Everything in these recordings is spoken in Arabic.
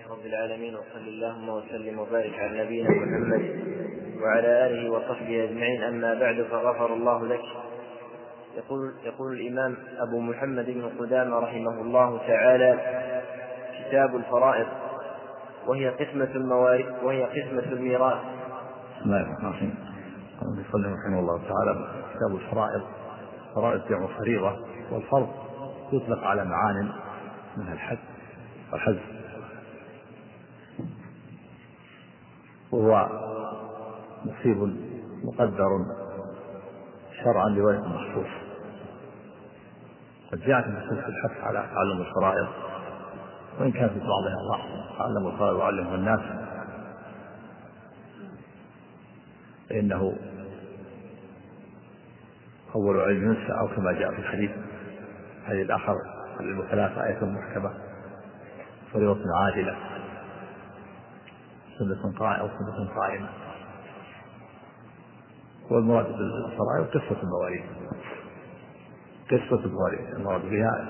رب العالمين، وصلى اللهم وسلم وبارك على نبينا محمد وعلى آله وصحبه أجمعين. أما بعد، فغفر الله لك. يقول الإمام أبو محمد بن قدامة رحمه الله تعالى: كتاب الفرائض، وهي قسمة الميراث. بسم الله الرحمن الرحيم. قال رحمه الله تعالى: كتاب الفرائض. فرائض جمع فريضة، والفرض يطلق على معان منها الحد والحذف، وهو نصيب مقدر شرعا لوارث مخصوص. قد جاءت النصوص في الحث على تعلم الفرائض، وإن كان في بعضها ضعف: تعلموا الفرائض وعلموا الناس، فإنه أول علم ينسى، أو كما جاء في الحديث الآخر: ثلاث آية محكمة، فريضة عاجلة، سنة قائمة. والمراد بالفرائض قصة المواريث. المراد بها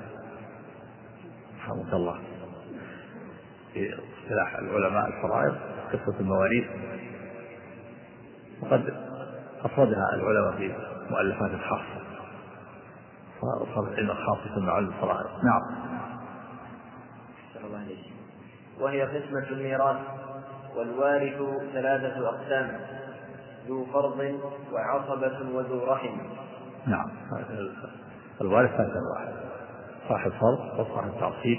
رحمه الله في اصطلاح العلماء الفرائض قصة المواريث، وقد أفردها العلماء في مؤلفات خاصة، فصار العلم الخاص يسمى علم الفرائض. نعم. وهي قسمة الميراث، والوارث ثلاثة أقسام: ذو فرض وعصبة وذو رحم. نعم. الوارث ثلاثة أنواع: صاحب فرض وصاحب تعصيب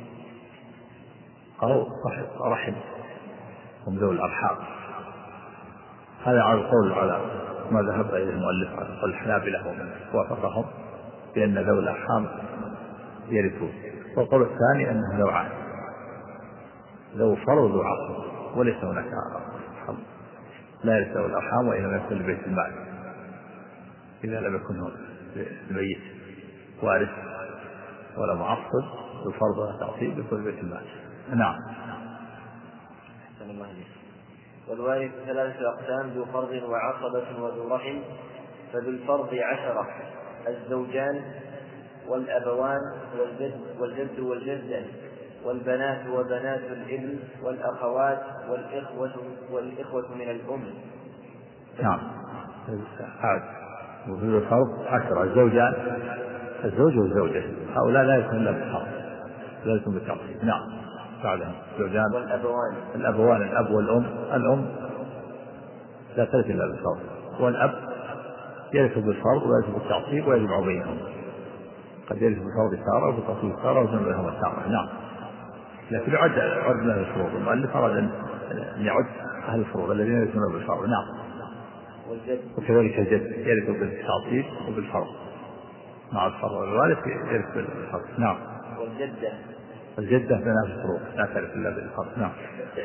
أو صاحب رحم، هم ذوي الأرحام. هذا على القول على ما ذهب إليه المؤلف على قول الحنابلة ومن وافقهم بأن ذوي الأرحام يرثون. والقول الثاني أنه نوعان: ذو فرض وذو عصب، وليس هناك أرحام لا يرث ذوي الأرحام وإن لم يكن لبيت المال، إذا لم يكن الميت وارث ولا معصب ذو فرض ولا تعصيب يكون لبيت المال. نعم. والوارث ثلاثة أقسام: ذو فرض وعصبة وذو رحم. فذو الفرض 10: الزوجان والأبوان والجد والجدة، والبنات وبنات الابن، والأخوات، والإخوة من الأم. نعم. وذو الفرض 10: الزوج والزوجة، هؤلاء لا يكون إلا بالفرض، لا يكون بالتعصيب. نعم. بعدها الزوجان والأبوان، الأب والأم. الأم لا ترث إلا بالفرض، والأب يرث بالفرض ويرث بالتعصيب ويجمع بينهم، قد يرث بالفرض تارة وبالتعصيب تارة ويجمع بينهما تارة. نعم. لكن يعد له الفروض. المؤلف أراد أن يعد أهل الفروض الذين يرثون بالفرض. نعم. وكذلك الجد يرث بالتعصيب وبالفرض مع الفرض، والوارث يرث بالفرض. نعم. الجدة بنات الفروض لا تعرف إلا بالفرض. نعم.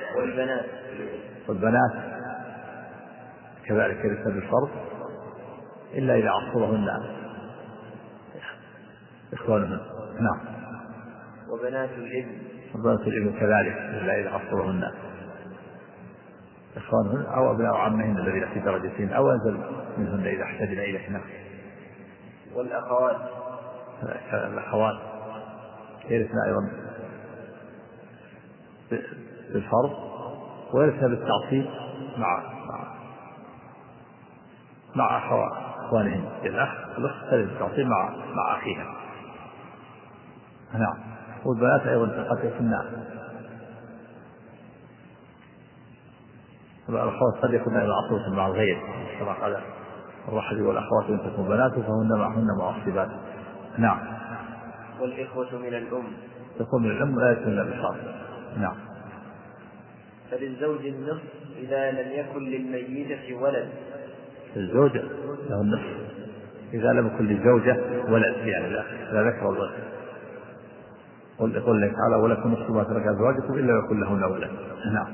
والبنات كذلك يرث بالفرض، إلا إذا عصبهن إخوانهن. نعم. وبنات الابن كذلك، إلا إذا عصبهن إخوانهن أو أبناء عمهن الذين في درجتهن أو أنزل منهن إذا احتجن إليهن. الأخوات يرثن أيضا بالفرض، ويرثن بالتعصيب مع أخوانهن. الأخت ترث بالتعصيب مع أخيها. نعم. والبنات أيضا قد يكون الأخوات قد يكون أيضا عصبة مع الغير، كما قال الرحل: والأخوات إن تكون بنات فهن معهن معصبات. نعم. والإخوة من الأم. تكون من الأم لا يكون إلا بالفرض. نعم. فللزوج النصف إذا لم يكن للميتة ولد. الزوج له النصف إذا لم يكن للزوجة ولد، يعني لا ذكر الولد. يقول لك تعالى: ولكم نصف ما ترك أزواجكم إلا يكن لهن ولد. نعم.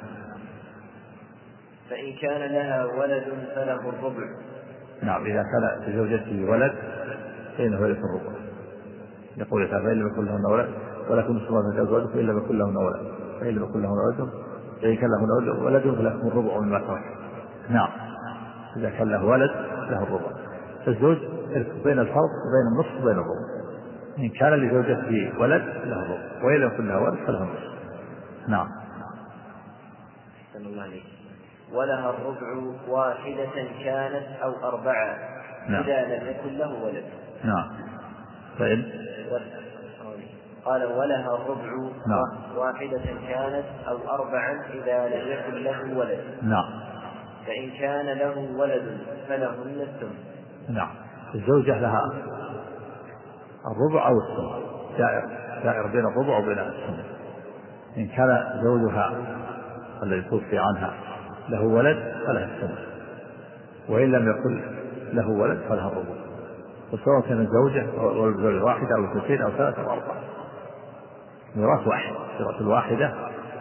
فإن كان لها ولد فله الربع. نعم. إذا كان لزوجته ولد فإنه يرث الربع. يقول تعالى: فإن لم يكن لهن ولد ولكم نصف ما ترك أزواجكم إلا يكن لهن ولد، فإن لم يكن لهن ولد فإن كان لهن ولد فلكم الربع مما ترك. نعم. إذا كان له ولد له الربع. فالزوج يرث بين الفرض وبين النصف وبين الربع. إن كان لزوجته ولد له الربع، وإن لم يكن له ولد فله النصف. نعم. أحسن الله عليك. ولها الربع واحدة كانت أو أربعة. نعم. إذا لم يكن له ولد. نعم. طيب. قال ولها الربع. نعم. واحدة كانت أو أربعا إذا لم يكن له ولد. نعم. فإن كان له ولد فلهن الثمن. نعم. الزوجة لها الربع أو الثمن، دائر بين الربع وبين الثمن. إن كان زوجها الذي توفي عنها له ولد فلها الثمن، وإن لم يكن له ولد فلها الربع، وسواء كان الزوجة أو الزوجة واحدة أو اثنتين أو ثلاثة أو أربعة، ميراث واحد، ميراث الواحدة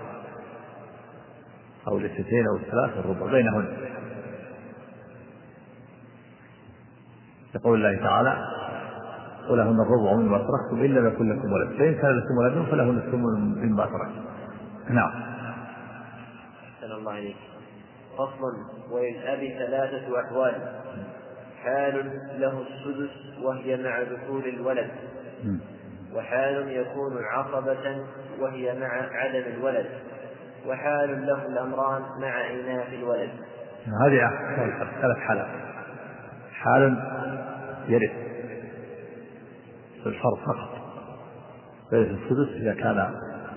أو الاثنتين أو الثلاثة الربع بينهن. يقول الله تعالى ولهن الربع مما تركتم إن لم يكن لكم ولد، فإن كان لكم ولد فلهن الثمن مما تركتم. نعم. أحسن الله عليك. فصل. وللأب ثلاثة أحوال: حال له السدس وهي مع دخول الولد، وحال يكون عصبة وهي مع عدم الولد، وحال له الأمران مع إناث الولد. هذه ثلاث حالات: حال يرث الفرض فقط يرث السدس إذا كان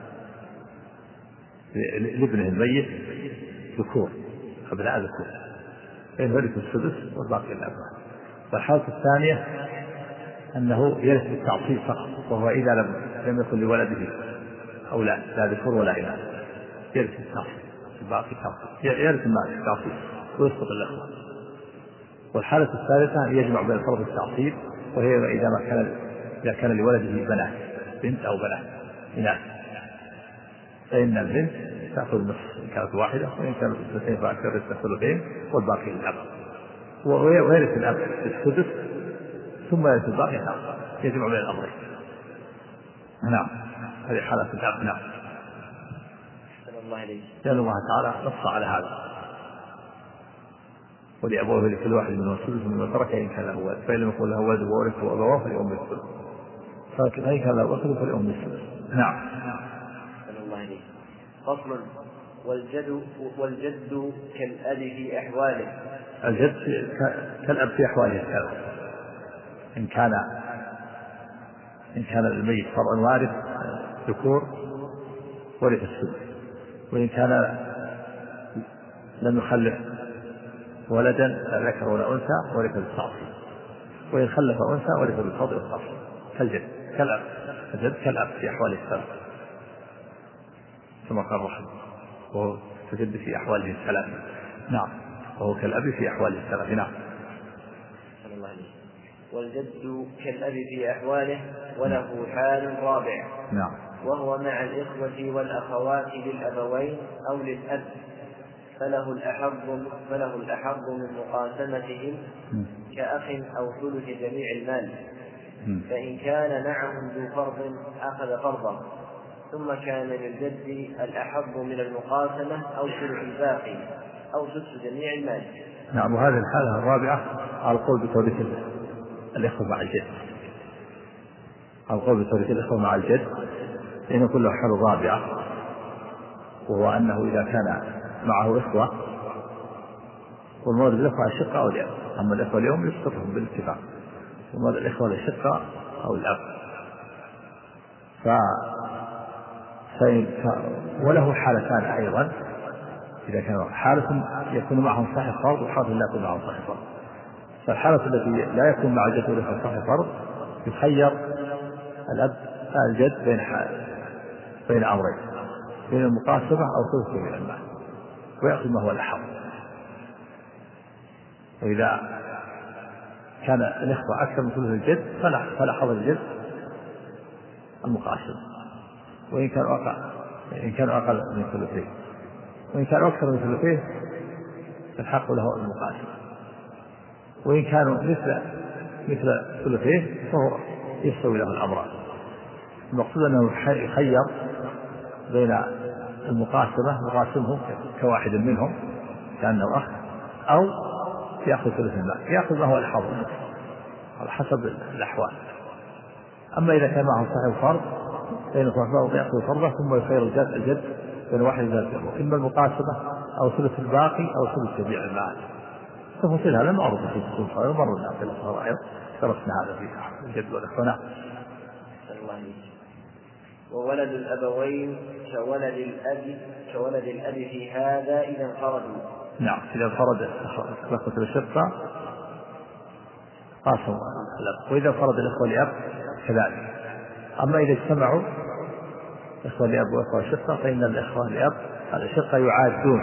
لابنه الميت ذكور أبناء ذكور، فإن يرث السدس والباقي الأبناء. والحالة الثانية أنه يرث بالتعصيب فقط، وهو إذا لم يكن لولده أولاد لا ذكور ولا إناث، يرث التعصيب الباقي التعصيب، يرث المال التعصيب ويسقط الأخوة. والحالة الثالثة يجمع بين الفرض والتعصيب، وهي إذا كان لولده بنات، بنت أو بنات إناث، فإن البنت تأخذ النصف إن كانت واحدة، وإن كانت اثنتين فأكثر الثلثين والباقي للأب. ويرث الأب السدس ثم يرث الباقي الآخر، يجمع بين الأمرين. نعم. هذه حالة الأب. نعم. لأن الله تعالى نص على هذا: ولأبوه لكل واحد منهم السدس مما ترك إن كان له ولد، فإن لم يكن له ولد وورثه أبواه فلأمه الثلث، فإن كان له أخ فلأمه الثلث. نعم. فصل. والجد كالأب في أحواله. الجد كالأب في أحواله الثلاث: إن كان الميت فرع وارث ذكور ورث السدس، وإن كان لم يخلف ولدا لا ذكر ولا أنثى ورث بالتعصيب، وإن خلف أنثى ورث بالفضل والتعصيب. كالجد كالأب، الجد كالأب في أحواله الثلاث كما قال رحمه، وهو كالجد في أحواله الثلاث. نعم. وهو كالأب في أحواله الثلاث. نعم. والجد كالأب في أحواله وله حال رابع. نعم. وهو مع الإخوة والأخوات للأبوين أو للأب، فله الأحظ من مقاسمتهم كأخ أو ثلث جميع المال. فإن كان معهم ذو فرض أخذ فرضه، ثم كان للجد الأحظ من المقاسمة أو ثلث الباقي أو ثلث جميع المال. نعم. وهذه الحالة الرابعة على القول بتوريث الإخوة مع الجد، على القول بتوريث الإخوة مع الجد، لأن كله حال رابعة، وهو أنه إذا كان معه إخوة، والمراد بالإخوة الشقة أو الأب، أما الإخوة اليوم يسقطهم بالاتفاق، والمراد الإخوة الشقة أو الأب. وله حالتان أيضا: إذا كان حالة يكون معهم صاحب فرض، وحالة لا يكون معهم صاحب فرض. فالحالة التي لا يكون مع الجد وليس صاحب فرض يخير الجد بين أمرين: بين المقاسمة أو ثلث من المال، ويأخذ ما هو الأحظ. وإذا كان الإخوة أكثر من ثلث الجد فلا حظ الجد المقاسمة، وإن كانوا أقل من ثلثين، وإن كانوا أكثر من ثلثين فالحق له المقاسمة، وإن كانوا مثل ثلثين فهو يستوي له الأمران. المقصود أنه يخير بين المقاسمة مقاسمهم كواحد منهم كأنه أخ، أو يأخذ ثلث المال، يأخذ ما هو الحظ على حسب الأحوال. أما إذا كان معه صاحب فرض فإن صاحبه يأخذ فرضه ثم يخير الجد بين واحد زوجين، إما المقاسمة أو ثلث الباقي أو ثلث جميع المال. تفاصيل هذا معروفة في الأصول الفرعية ومرنا في الفرائض درسنا هذا في الجد والإخوان. وولد الأبوين كولد الأب في هذا إذا انفردوا. نعم إذا انفرد الأخوة الشقة قاسموا الأب، وإذا انفرد الأخوة لأب كذلك. أما إذا اجتمعوا إخوة لأب وإخوة الشقة فإن الإخوة لأب الشقة يعادون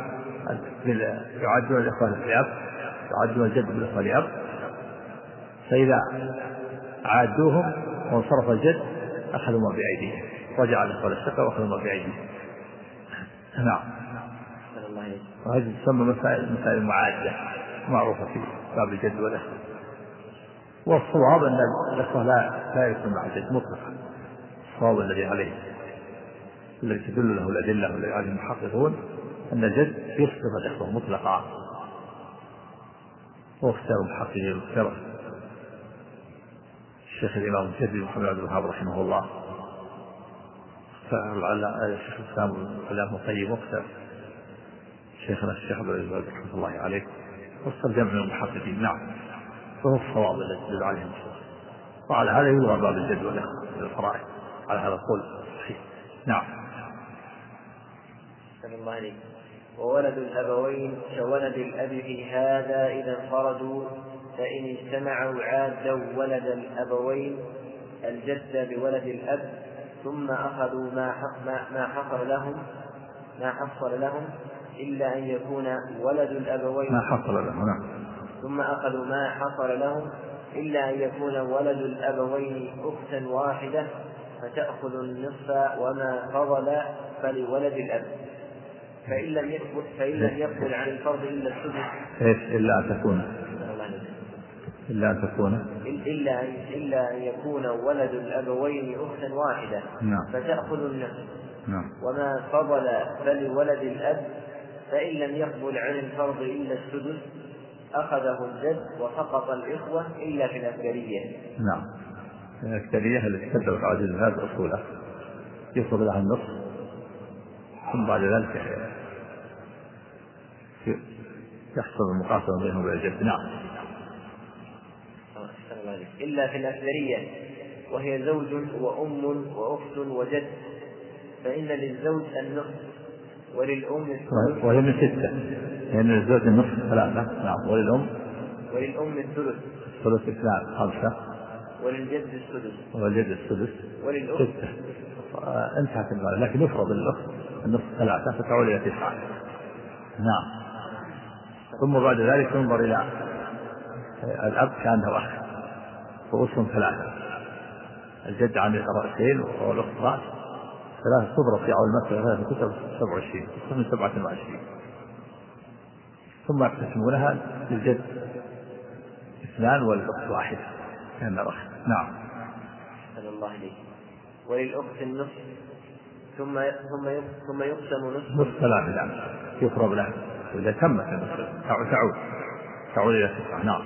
الإخوة لأب، يعادون الجد بالإخوة لأب، فإذا عادوهم وانصرف الجد أخذوا ما بأيديهم، رجع الإخوة الشقة وأخذوا ما بأيديهم. نعم. وهذه تسمى مسائل معادة معروفة في باب الجد والإخوة. والصواب أن الإخوة لا يكون مع الجد مطلقا، الصواب الذي عليه الذي تدل له الأدلة والذي عليه المحققون أن الجد يسقط الإخوة مطلقا، واختار المحققين واختار الشيخ الإمام الجديد محمد عبد الوهاب رحمه الله، الشيخ الإسلام العلامة الطيب، واختار شيخنا الشيخ عبد العزيز رحمه الله عليه، واختار جمع من المحققين. نعم، فهو الصواب الذي تدل عليه النصوص، وعلى هذا يلغى باب الجد والإخوة من الفرائض على هذا القول الصحيح. نعم. الله عليك. وولد الأبوين كولد الأب في هذا إذا انفردوا، فإن اجتمعوا عادوا ولد الأبوين الجد بولد الأب، ثم أخذوا ما حصل لهم إلا أن يكون ولد الأبوين ثم أخذوا ما حصل لهم إلا أن يكون ولد الأبوين أختا واحدة، فتأخذ النصف وما فضل فلولد الأب، فإن لم يقبل عن الفرض إلا السدس. إلا أن يكون ولد الأبوين أختا واحدة. نعم. فتأخذ النصف. نعم. وما فضل فلولد الأب، فإن لم يقبل عن الفرض إلا السدس أخذه الجد وسقط الإخوة إلا في الأكثرية. نعم، الأكثرية التي تدرك عزيز هذا أصوله يفرض لها النصف، ثم بعد ذلك يحصل المقاسمة بينهم وبين الجد. نعم. إلا في الأكثرية، وهي زوج وأم وأخت وجد، فإن للزوج النصف وللأم الثلث، وهي من 6، لأن الزوج النصف 3. نعم. وللأم الثلث 2 5، وللجد السدس وللأخت 6. انتهت المال، لكن يفرض للأخت النصف 3 فتعود إلى 9. نعم. ثم بعد ذلك ينظر إلى الأب كأنه أخ، رؤوسهم 3، الجد عن رأسين والأخت رأس 3، تضرب في عول المسألة 3 27 من 27، ثم يقسمونها للجد 2 والأخت 1 كأن أخ. نعم. صلى الله عليه. وللأخت النصف، ثم يقسم نصف 3. نعم، يفرض له، وإذا تمت تعود إلى 9. نعم،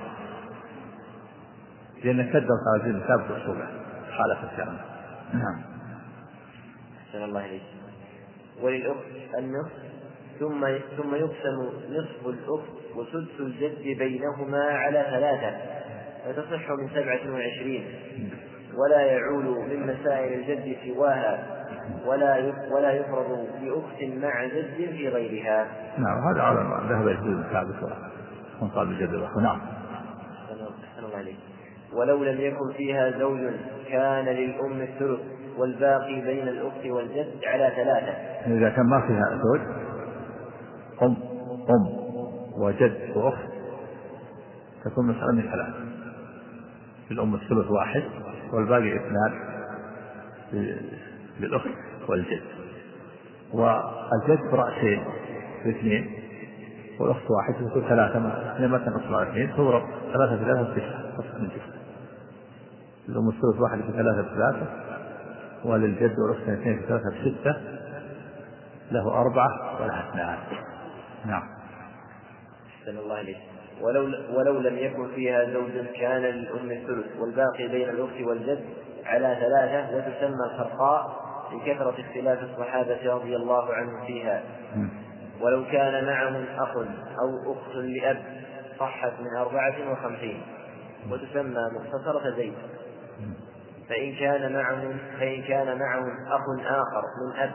لأن كدر هذه ثابت أصوله حالة الكلام. نعم. صلى الله عليه. وللأخت النصف، ثم يقسم نصف الأخت وسدس الجد بينهما على 3، فتصح من 27، ولا يعول من مسائل الجد سواها، ولا يفرض لأخت مع جد في غيرها. نعم، هذا على ما ذهب الجد ثابت وانقال بالجد الأخوة. نعم. ولو لم يكن فيها زوج كان للأم الثلث، والباقي بين الأخت والجد على 3. إذا كان ما فيها زوج، أم وجد وأخت، تكون مسألة من 3، للأم الثلث 1 والباقي 2 للأخت والجد، والجد برأسين 2 والأخت 1 تكون 3، ما تنقص على 2 تضرب 3 في 3 9 تصف من 9. الأم الثلث 1 في 3 في 3، وللجد والأخت 2 في 3 في 6، له 4 ولها 2. نعم. صلى الله عليه. ولو لم يكن فيها زوج كان للأم الثلث، والباقي بين الأخت والجد على 3، وتسمى الخرقاء لكثرة اختلاف الصحابة رضي الله عنهم فيها. ولو كان معهم أخ أو أخت لأب صحت من 54 وتسمى مختصرة زيد. فإن كان معهم أخ آخر من أب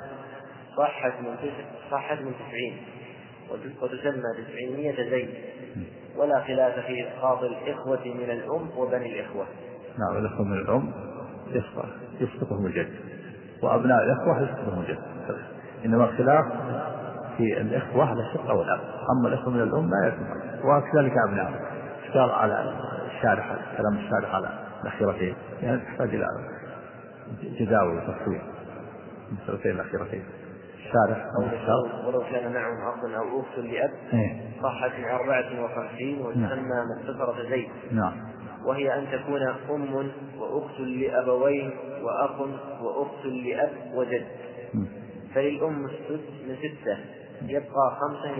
صحت من 90 وتسمى 900 زيد. ولا خلاف في إسقاط الإخوة من الأم وبني الإخوة. نعم، الإخوة من الأم يسقطهم الجد، وأبناء الإخوة يسقطهم الجد، إنما الخلاف في الإخوة على الشقة والأب، أما الإخوة من الأم لا يسقط. وكذلك أبناء اشتار على الشارح، كلام الشارح على الأخيرتين، يعني تحتاج إلى جداول وتفصيل المسألتين الأخيرتين. الشارح ولو كان معهم أخ أو أخت لأب صحت من 54 وتسمى مختصرة زيد. نعم. وهي أن تكون أم وأخت لأبوين وأخ وأخت لأب وجد. فللأم السدس من 6 يبقى 5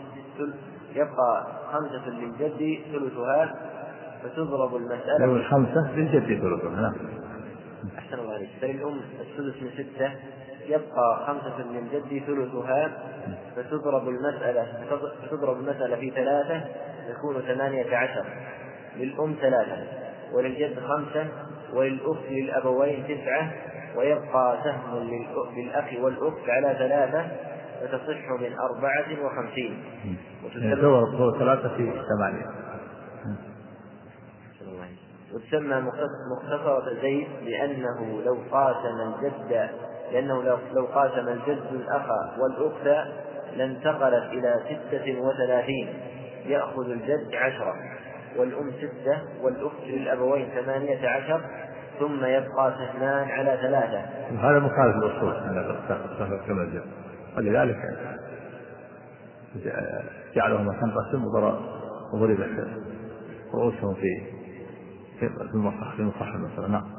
للجد ثلثها، فتضرب المسألة 5 للجد ثلثها. نعم. أحسن الله عليك. فللأم السدس من 6 يبقى 5 للجد ثلثها، فتضرب المسألة في 3 يكون 18. للأم 3 وللجد 5 وللأخت للأبوين 9، ويبقى سهم للأخ والأخت على 3 فتصح من 54. ثلاثة في 8. وتسمى مختصرة زيد لأنه لو قاسم الجد الأخ والأخت لانتقلت إلى 36، يأخذ الجد 10 والأم 6 والأخت للأبوين 18، ثم يبقى سهمان على 3. هذا مخالف الأصول كما الجد، ولذلك جعلهم تنقسم وضرب رؤوسهم في المصحف مثلا. نعم.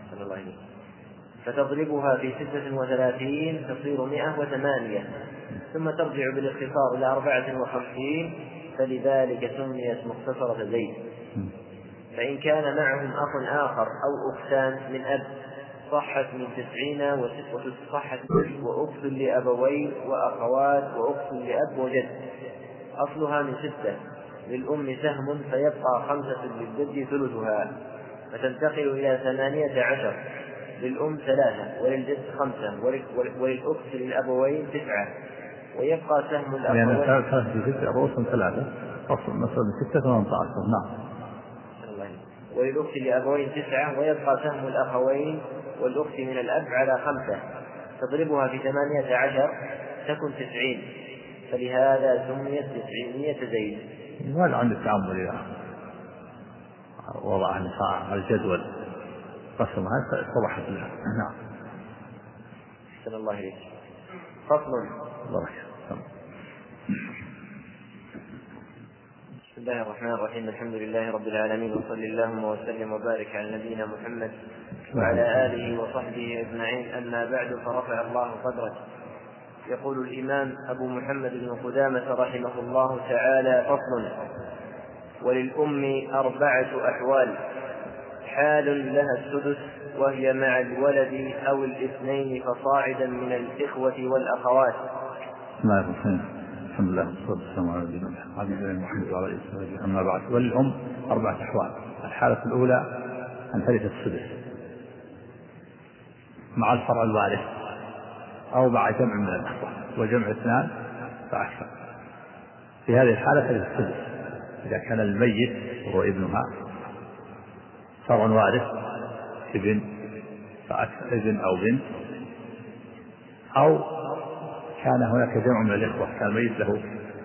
فتضربها في 36 تصير 108، ثم ترجع بالاختصار إلى 54، فلذلك سميت مختصرة زيد. فإن كان معهم أخ آخر أو أختان من أب صحت من 90 وتصحت وأخت لأبوين وأخوات وأخت لأب وجد. أصلها من 6 للأم سهم فيبقى 5 للجد ثلثها، فتنتقل إلى 18. للأم 3 وللجد 5 وللأخت للأبوين 9، ويبقى سهم الأخوين. يعني 3 في 6 رؤوسهم 3 أصل مثلا 6 18. نعم. وللأخت لأبوين 9، ويبقى سهم الأخوين والأخت من الأب على 5، تضربها في 18 تكن 90، فلهذا سميت 900 زيد. وهذا عند التعامل إذا وضع على الجدول قسمها اتضحت لها. نعم. أحسن الله إليك. فصل. بسم الله الرحمن الرحيم. الحمد لله رب العالمين، وصلى اللهم وسلم وبارك على نبينا محمد وعلى آله وصحبه أجمعين. أما بعد، فرفع الله قدره. يقول الإمام أبو محمد بن قدامة رحمه الله تعالى: فصل. وللأم 4 أحوال: حال لها السدس وهي مع الولد أو الاثنين فصاعدا من الإخوة والأخوات. بسم الله الرحمن الرحيم. الحمد لله والصلاة والسلام على نبينا محمد وعلى آله وصحبه. أما بعد، وللأم 4 أحوال: الحالة الأولى أن ترث السدس مع الفرع الوارث أو مع جمع من الأخوة، وجمع 2 فأكثر. في هذه الحالة ترث السدس إذا كان الميت وهو ابنها فرع وارث ابن فأكثر، ابن أو بنت، أو كان هناك جمع من الإخوة، كان الميت له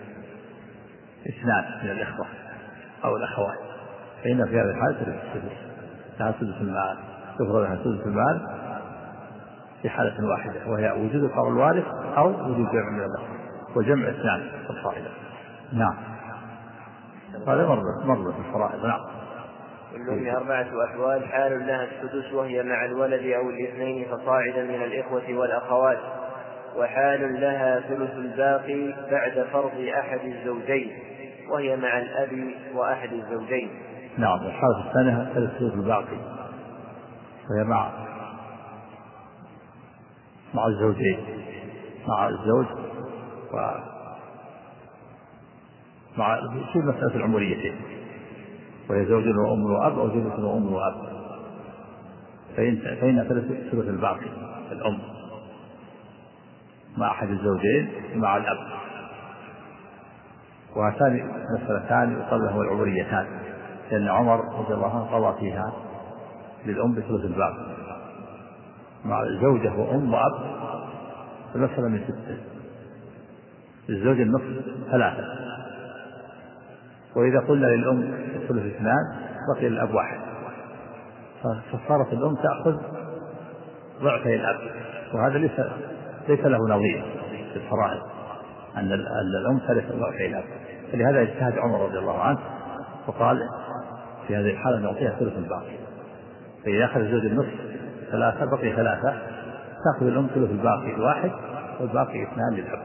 2 من الإخوة أو الأخوات، فإن في هذه الحالة ترث السدس، لها سدس المال، تفرض لها سدس المال في حالة واحدة، وهي وجود الفرع الوارث أو وجود جمع من الأخوة وجمع 2 فصاعدا. نعم. هذا مرة في الفرائض. نعم. والأم 4 أحوال: حال لها السدس وهي مع الولد أو الاثنين فصاعدا من الإخوة والأخوات، وحال لها ثلث الباقي بعد فرض أحد الزوجين وهي مع الأب وأحد الزوجين. نعم. والحالة الثانية ثلث الباقي وهي مع مع الزوجين، مع الزوج مع في مسألة العمريتين، وهي زوج وأم وأب أو زوجة وأم وأب، فإن ثلث الباقي الأم مع أحد الزوجين مع الأب. وهاتان مسألتان يقال لهما العمريتان، لأن عمر رضي الله عنه قضى فيها للأم بثلث الباقي مع زوجة وأم وأب المسألة من 6، للزوج النصف 3، وإذا قلنا للأم الثلث 2 بقي للأب 1، فصارت الأم تأخذ ضعفي الأب، وهذا ليس له نظير في الفرائض أن الأم ترث ضعفي الأب. فلهذا اجتهد عمر رضي الله عنه وقال في هذه الحالة نعطيها ثلث الباقي، فإذا أخذ الزوج النصف 3 بقي 3، تأخذ الأم ثلث الباقي 1 والباقي 2 للأب.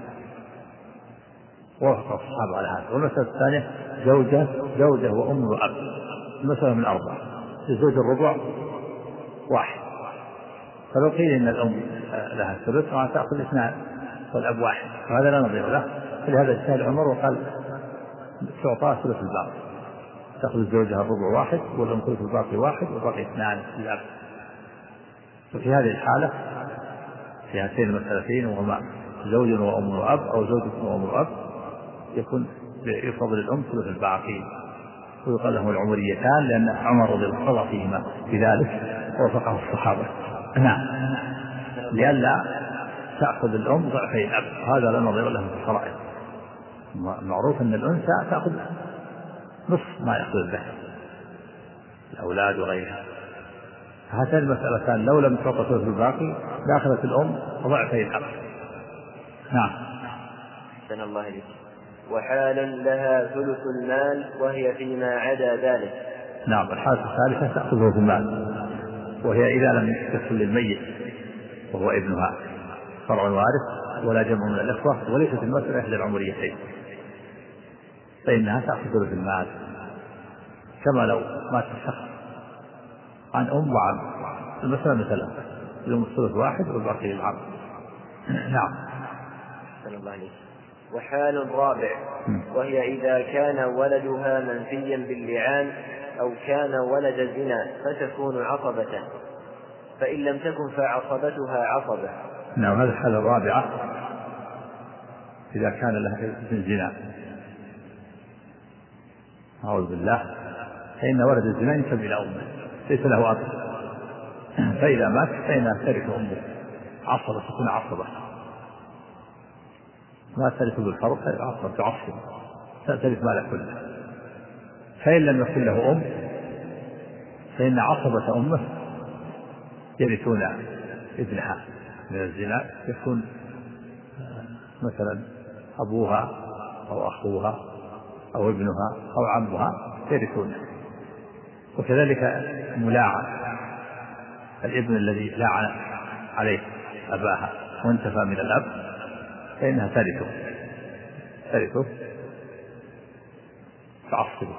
ووافق الصحابة على هذا. والمسألة الثانية زوجة وأم وأب، المسألة من 4، الزوج الربع 1، فلو قيل إن الأم لها الثلث تأخذ 2 والأب 1، وهذا لا نظير له. فلهذا اجتهد عمر وقال تعطى ثلث الباقي، تأخذ زوجها الربع 1 والأم ثلث الباقي 1 والباقي 2 للأب. وفي هذه الحالة في هاتين المسألتين وهما زوج وأم وأب أو زوجة وأم وأب يكون يفضل الأم ثلث الباقي، ويقال لهم العمريتان لأن عمر رضي الله عنه قضى فيهما بذلك ووافقه الصحابة. نعم، لئلا تأخذ الأم ضعفي الأب، هذا لا نظير له في الفرائض. معروف أن الأنثى تأخذ نصف ما يأخذ الذكر، الأولاد وغيرها. هاتان المسألتان لو لم تعطى ثلث الباقي لأخذت الأم ضعفي الأب. نعم. أحسن الله إليك. وحال لها ثلث المال وهي فيما عدا ذلك. نعم، الحالة الثالثة تأخذ ثلث المال، وهي إذا لم يكن للميت وهو ابنها فرع وارث ولا جمع من الإخوة وليست المسألة إحدى العمريتين، فإنها تأخذ ثلث المال، كما لو مات الشخص عن أم وعم، المسألة مثلا الأم الثلث 1 والباقي للعم. نعم. أحسن الله عليك. وحال رابع وهي إذا كان ولدها منفيا باللعان أو كان ولد زنا فتكون عصبة، فإن لم تكن فعصبتها عصبة. نعم، هذه الحالة الرابعة إذا كان لها ابن زنا أعوذ بالله، فإن ولد الزنا ينسب إلى أمه ليس له أب، فإذا مات فإنها ترث أمه عصبة، تكون عصبة، ما ترث بالفرض عصبة تعصب ترث ماله كله. فإن لم يكن له أم فإن عصبة أمه يرثون ابنها من الزنا، يكون مثلا أبوها أو أخوها أو ابنها أو عمها يرثونه. وكذلك ملاعن الابن الذي لاعن عليه أباها وانتفى من الأب فإنها ترثه تعصبه،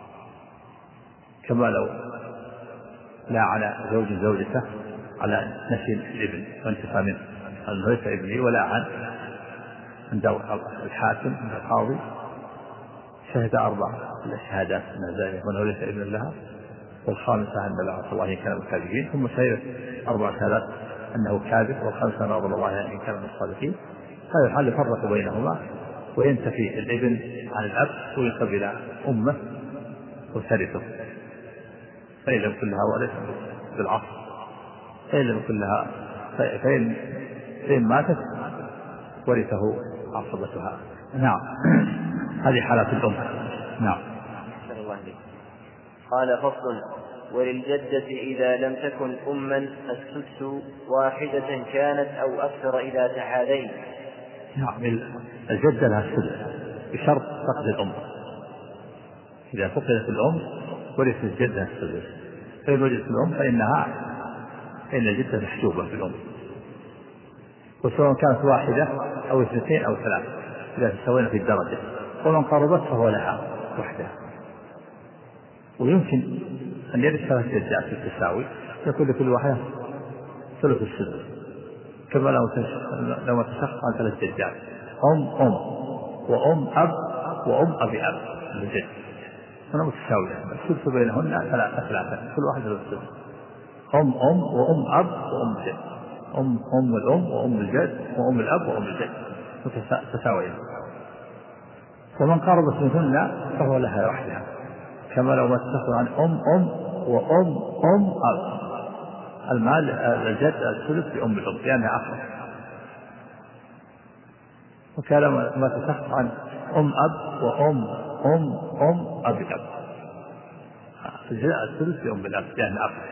كما لو لاعن زوج زوجته على نفي الابن وانتفى منه، أنه ليس ابني، ولاعن عند الحاكم عند القاضي شهد 4 الشهادات من ذلك وأنه ليس ابن لها، والخامسة أن لعنة الله إن كانوا كاذبين، ثم شهد 4 شهادات أنه كاذب، والخامسة أن غضب الله إن كانوا الصادقين. هذا الحال يفرق بينهما وينتفي الابن عن الأب وينسب إلى أمه وترثه، فإن لم يكن لها ورث بالعصر، فإن لم يكن لها فإن ماتت ورثه عصبتها. نعم. هذه حالات الأم. نعم. أحسن الله عليك. قال فصل: وللجدة إذا لم تكن أما السدس واحدة كانت أو أكثر إذا تحالين. نعم، الجدة لها السدس بشرط فقد الأم، إذا فقدت الأم ورث الجدة السدس، فإن وجدت الأم فإن الجدة محجوبة في الأم، وسواء كانت واحدة أو 2 أو 3 إذا تساوين في الدرجة، ومن قربت فهو لها وحدها. ويمكن أن يرث 3 جدات في التساوي، يكون لكل واحدة ثلث السدس كما لو تشخص عن 3 جدات، أم وأم أب وأم أبي أب الجد، هنا متساوية، السدس بينهن 3 كل واحد له السدس. أم وأم أب وأم جد، أم الأم وأم الجد وأم الأب وأم الجد متساوية. ومن قربت منهن فهو لها وحدها، كما لو ما تتخذ عن أم وأم أب، المال الجد الثلث بأم الأم لأنها أخرى. وكان ما تتخذ عن أم أب وأم أبي أب، الثلث بأم الأب لأنها أخرى.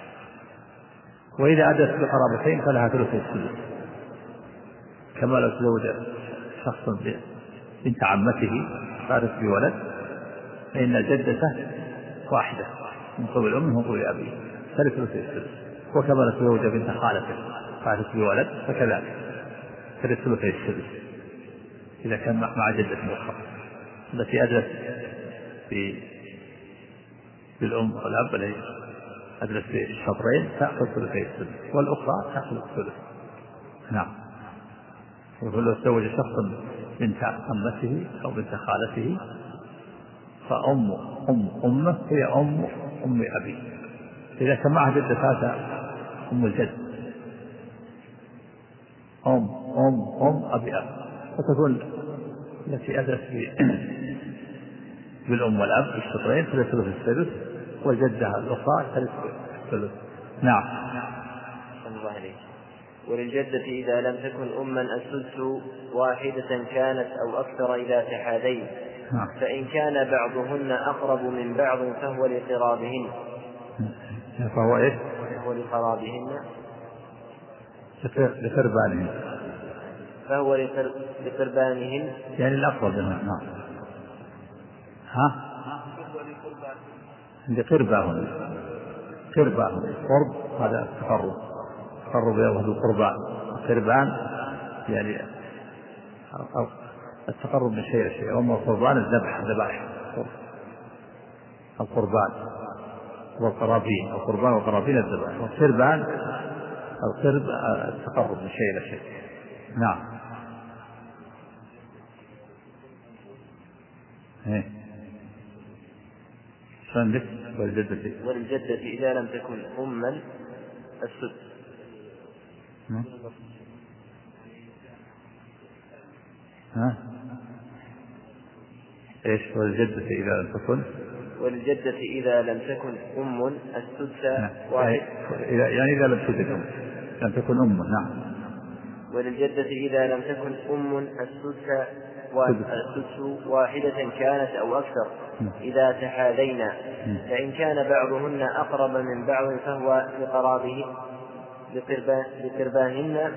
وإذا أدت بقرابتين فلها ثلث الثلث، كما لو تزوج شخص بنت عمته فارس بولد، فإن جدته واحدة من قبل أمه ومن قبل أبيه ثلث الثلث. وكما لو تزوج بنت خالته فارس بولد فكذلك ثلث الثلث إذا كان مع جدة أخرى. التي أدت بالأم والأب التي أدت بالشطرين تأخذ ثلثي الثلث، والأخرى تأخذ الثلث. نعم. ويقول لو تزوج شخص بنت عمته أو بنت خالته أمه هي أم أبي. إذا كان معها جدة فات أم الجد أم أبي أب، فتكون التي أدت بالأم والأب بالشطرين ثلث الثلث، والجدة الأخرى ثلث الثلث. نعم. الله عليك. وللجدة إذا لم تكن أما السدس واحدة كانت أو أكثر إذا تحادين، فإن كان بعضهن أقرب من بعض فهو لقرابهن. فهو إيه؟ فهو لقرابهن، لقربانهن، فهو لقربانهن يعني الأقرب منهن. نعم. لقرباهن، قرب هذا تقرب يوم القربان، قربان يعني التقرب من شيء لشيء. وأما القربان الذبائح، القربان والقرابين، القربان والقرابين الذبائح، والقربان القرب التقرب من شيء لشيء. نعم. وللجدة إذا لم تكن أما السدس. ايش؟ وللجدة إذا لم تكن، وللجدة إذا لم تكن أم السدس واحد، يعني إذا لم تكن لم تكن أم. نعم. وللجدة إذا لم تكن أم السدس واحدة كانت أو أكثر إذا تحاذينا، فإن كان بعضهن أقرب من بعض فهو لقربانهن،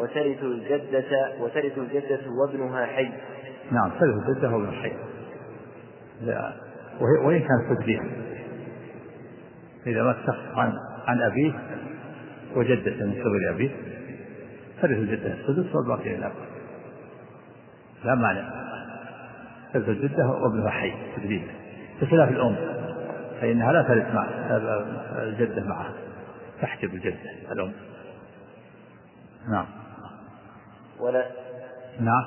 وترث الجدة وابنها حي. نعم، ترث الجدة وابنها حي، وإن كان تدبير. إذا مات شخص عن أبيه وجدته من قبل أبيه ترث الجدة السدس والباقي للأب، لا مانع. ترث الجدة وابنها حي تدبير، بخلاف الأم فإنها لا ترث مع الجدة معها، تحجب الجدة الأم. نعم. نعم.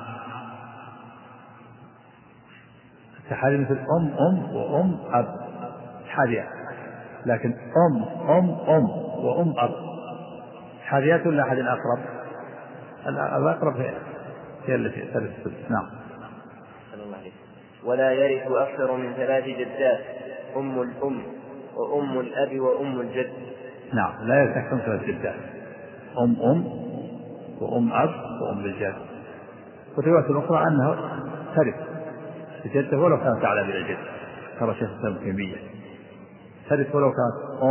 التحالي مثل أم وأم أب حاديات، لكن أم وأم أب حاديات ولا أحد الأقرب؟ الأقرب هي التي ترث السدس. نعم. ولا يرث أكثر من 3 جدات، أم الأم وأم الأب وأم الجد. نعم، لا يرث أكثر من 3 جدات، أم وأم أب وأم الجد. والرواية الأخرى أنها ترث الجدة ولو كانت أعلى من الجد، ترى شيخ الإسلام ابن تيمية، ترث ولو كانت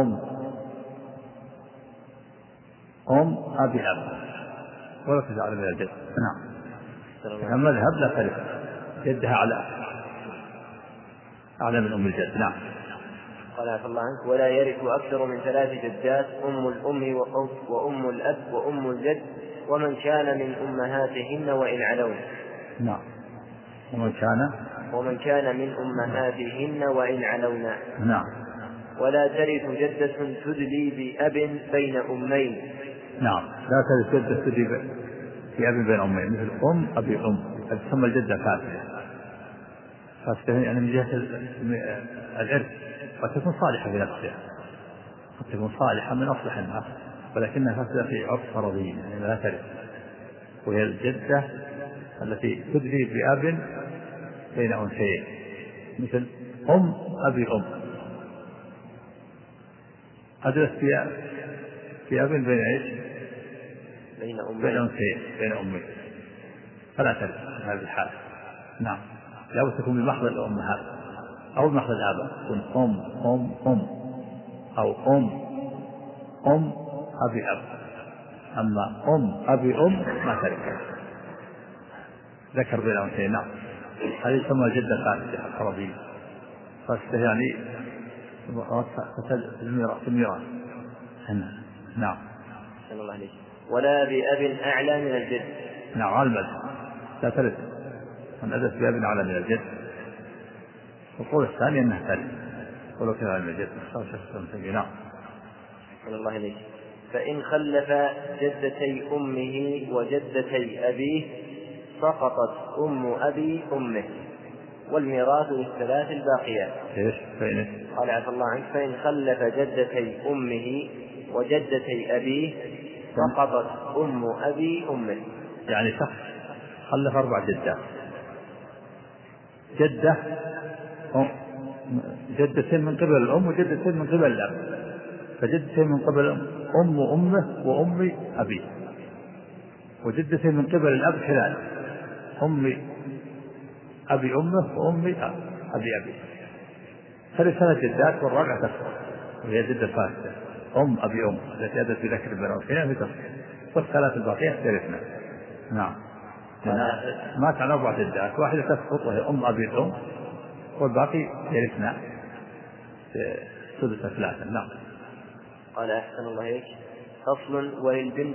أم أبي أب ولو كانت أعلى من الجد. نعم. أما المذهب لا ترث جدها أعلى من أم الجد. نعم. قال عفى الله عنك. ولا يرث أكثر من 3 جدات، أم الأم وأم الأب وأم الجد، ومن كان من أمهاتهن وإن علون. نعم. ومن كان من أمهاتهن وإن علون. نعم. ولا ترث جدة تدلي بأب بين أمين، نعم لا ترث جدة تدري في أب بين أمين، مثل أم أبي أم تسمى الجدة فاسدة يعني من جهة الإرث، وتكون صالحة في نفسها، قد تكون صالحة من أصلح الناس ولكنها فاسدة في عرف فرضي يعني لا ترث، وهي الجدة التي تدري بأب بين أنثيين، مثل أم أبي أم أدرس في أب بين إيش؟ بين أنثيين بين أمين، فلا ترث هذه الحالة. نعم لا تكون بمحض الأمهات أو بمحض الآباء، تكون أم أو أم أبي أب، أما أم أبي أم ما ترث، ذكر بين أنثيين. نعم هذه يسمى جدة فاسدة فرضية، فاسدة يعني في الميراث. نعم. الله عليك. ولا بأب أعلى من الجد. نعم على المذهب لا ترث من أدرس بأب أعلى من الجد، والقول الثاني أنها ترث ولو كان على الجد. نعم. الله عليك. فإن خلف جدتي أمه وجدتي أبيه سقطت أم أبي أمه والميراث للثلاث الباقيات. إيش؟ قال عفى الله عنك: فإن خلف جدتي أمه وجدتي أبيه سقطت أم أبي أمه. يعني شخص خلف 4 جدات، جدتين من قبل الأم وجدتين من قبل الأب، فجدتين من قبل أم أمه وأم أبيه، وجدتين من قبل الأب خلال أم أبي أمه وأم أبي أبيه، ثلاث جدات والرابعة تسقط وهي جدة فاسدة أم أبي أم التي أدت بذكر بين أنثيين في تسقط، والثلاث الباقية ترثنا. نعم ما كان 4 جدات، واحدة تسقط وهي أم أبي الأم والباقي يرثنا ثلث 3. نعم. قال أحسن الله إليك. فصل: وللبنت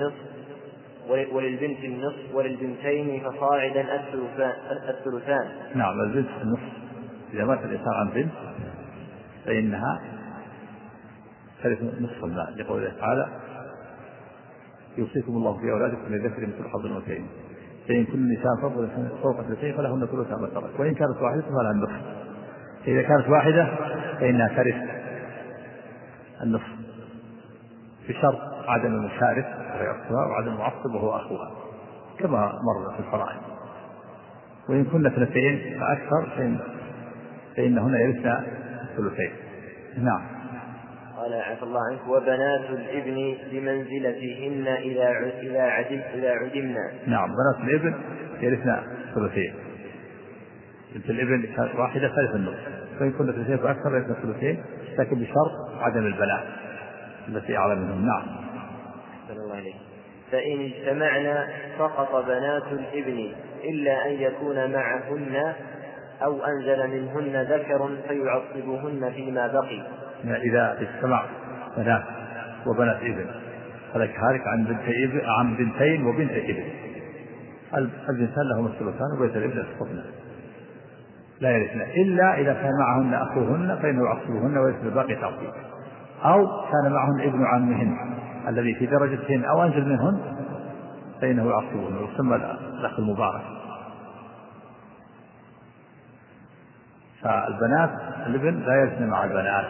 النصف وللبنتين فصاعدا الثلثان. نعم البنت النصف، إذا مات الإنسان عن بنت فإنها ترث نصف المال، لقوله تعالى: يوصيكم الله في أولادكم للذكر مثل حظ الأنثيين، فإن كن نساء فوق 2 فلهن ثلث ما ترك، وإن كانت واحدة فلها النصف. إذا كانت واحدة فإنها ترث النصف بشرط عدم المشارك وهي أختها، وعدم المعصب وهو أخوها كما مر في الفرائض. وإن كن 2 فأكثر فإنهن يرثن ثلثين. نعم. قال عفى الله عنك: وبنات الابن بمنزلتهن إذا عدمنا. نعم بنات الابن يرثن ثلثين، بنت الابن كانت واحدة ثالث النصف، فإن كن 2 فأكثر يرثن ثلثين، لكن بشرط عدم البنات التي أعلى منهم. نعم. الله عليه. فإن اجتمعنا سقط بنات الابن إلا أن يكون معهن أو أنزل منهن ذكر فيعصبهن فيما بقي. إذا اجتمع بنات وبنات ابن فلك هارك عن بنتين وبنت ابن، البنتان لهم الثلثان وبنت الابن السقطن لا يرثن إلا إذا كان معهن أخوهن فإنه يعصبهن ويرث الباقي تعصيبا، أو كان معهن ابن عمهن الذي في درجتهن أو أنزل منهن فإنه يعصبهن ويسمى الأخ المبارك. فالبنات الابن لا يرثن مع البنات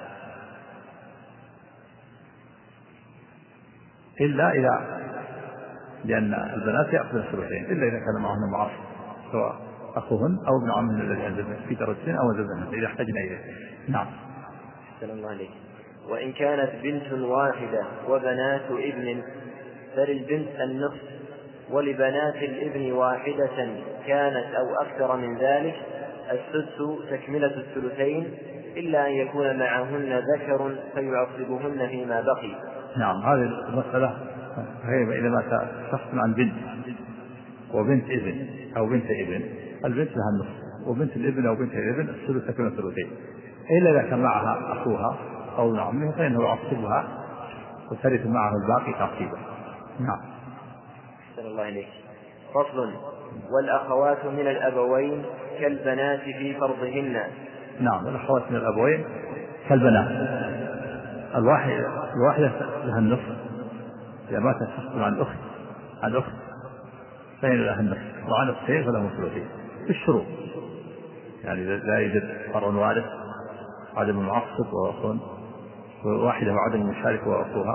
إلا لأن البنات يأخذن الثلثين إلا إذا كان معهن معصب سواء أخوهن أو ابن عمهن الذي أنزل في درجتهن أو أنزل منهن إذا احتجنا إليه. نعم. السلام الله عليك. وإن كانت بنت واحدة وبنات ابن فللبنت النصف، ولبنات الابن واحدة كانت أو أكثر من ذلك السدس تكملة الثلثين إلا أن يكون معهن ذكر فيعصبهن فيما بقي. نعم هذه المسألة هي إذا مات شخص عن بنت وبنت ابن أو بنت ابن، البنت لها النصف، وبنت الابن أو بنت الابن السدس تكملة الثلثين، إلا إذا كان معها أخوها أو ابن عمها فإنه يعصبها وترث معه الباقي تعصيبا. نعم. صلى الله عليه. فصل: والأخوات من الأبوين كالبنات في فرضهن. نعم الأخوات من الأبوين كالبنات، الواحدة لها النصف إذا مات الشخص عن أخت فإن لها النصف، وعن أختين فلهم الثلثين بالشروط. يعني لا يوجد فرع وارث، عدم المعصب وواحدة وعدم المشارك وأخوها،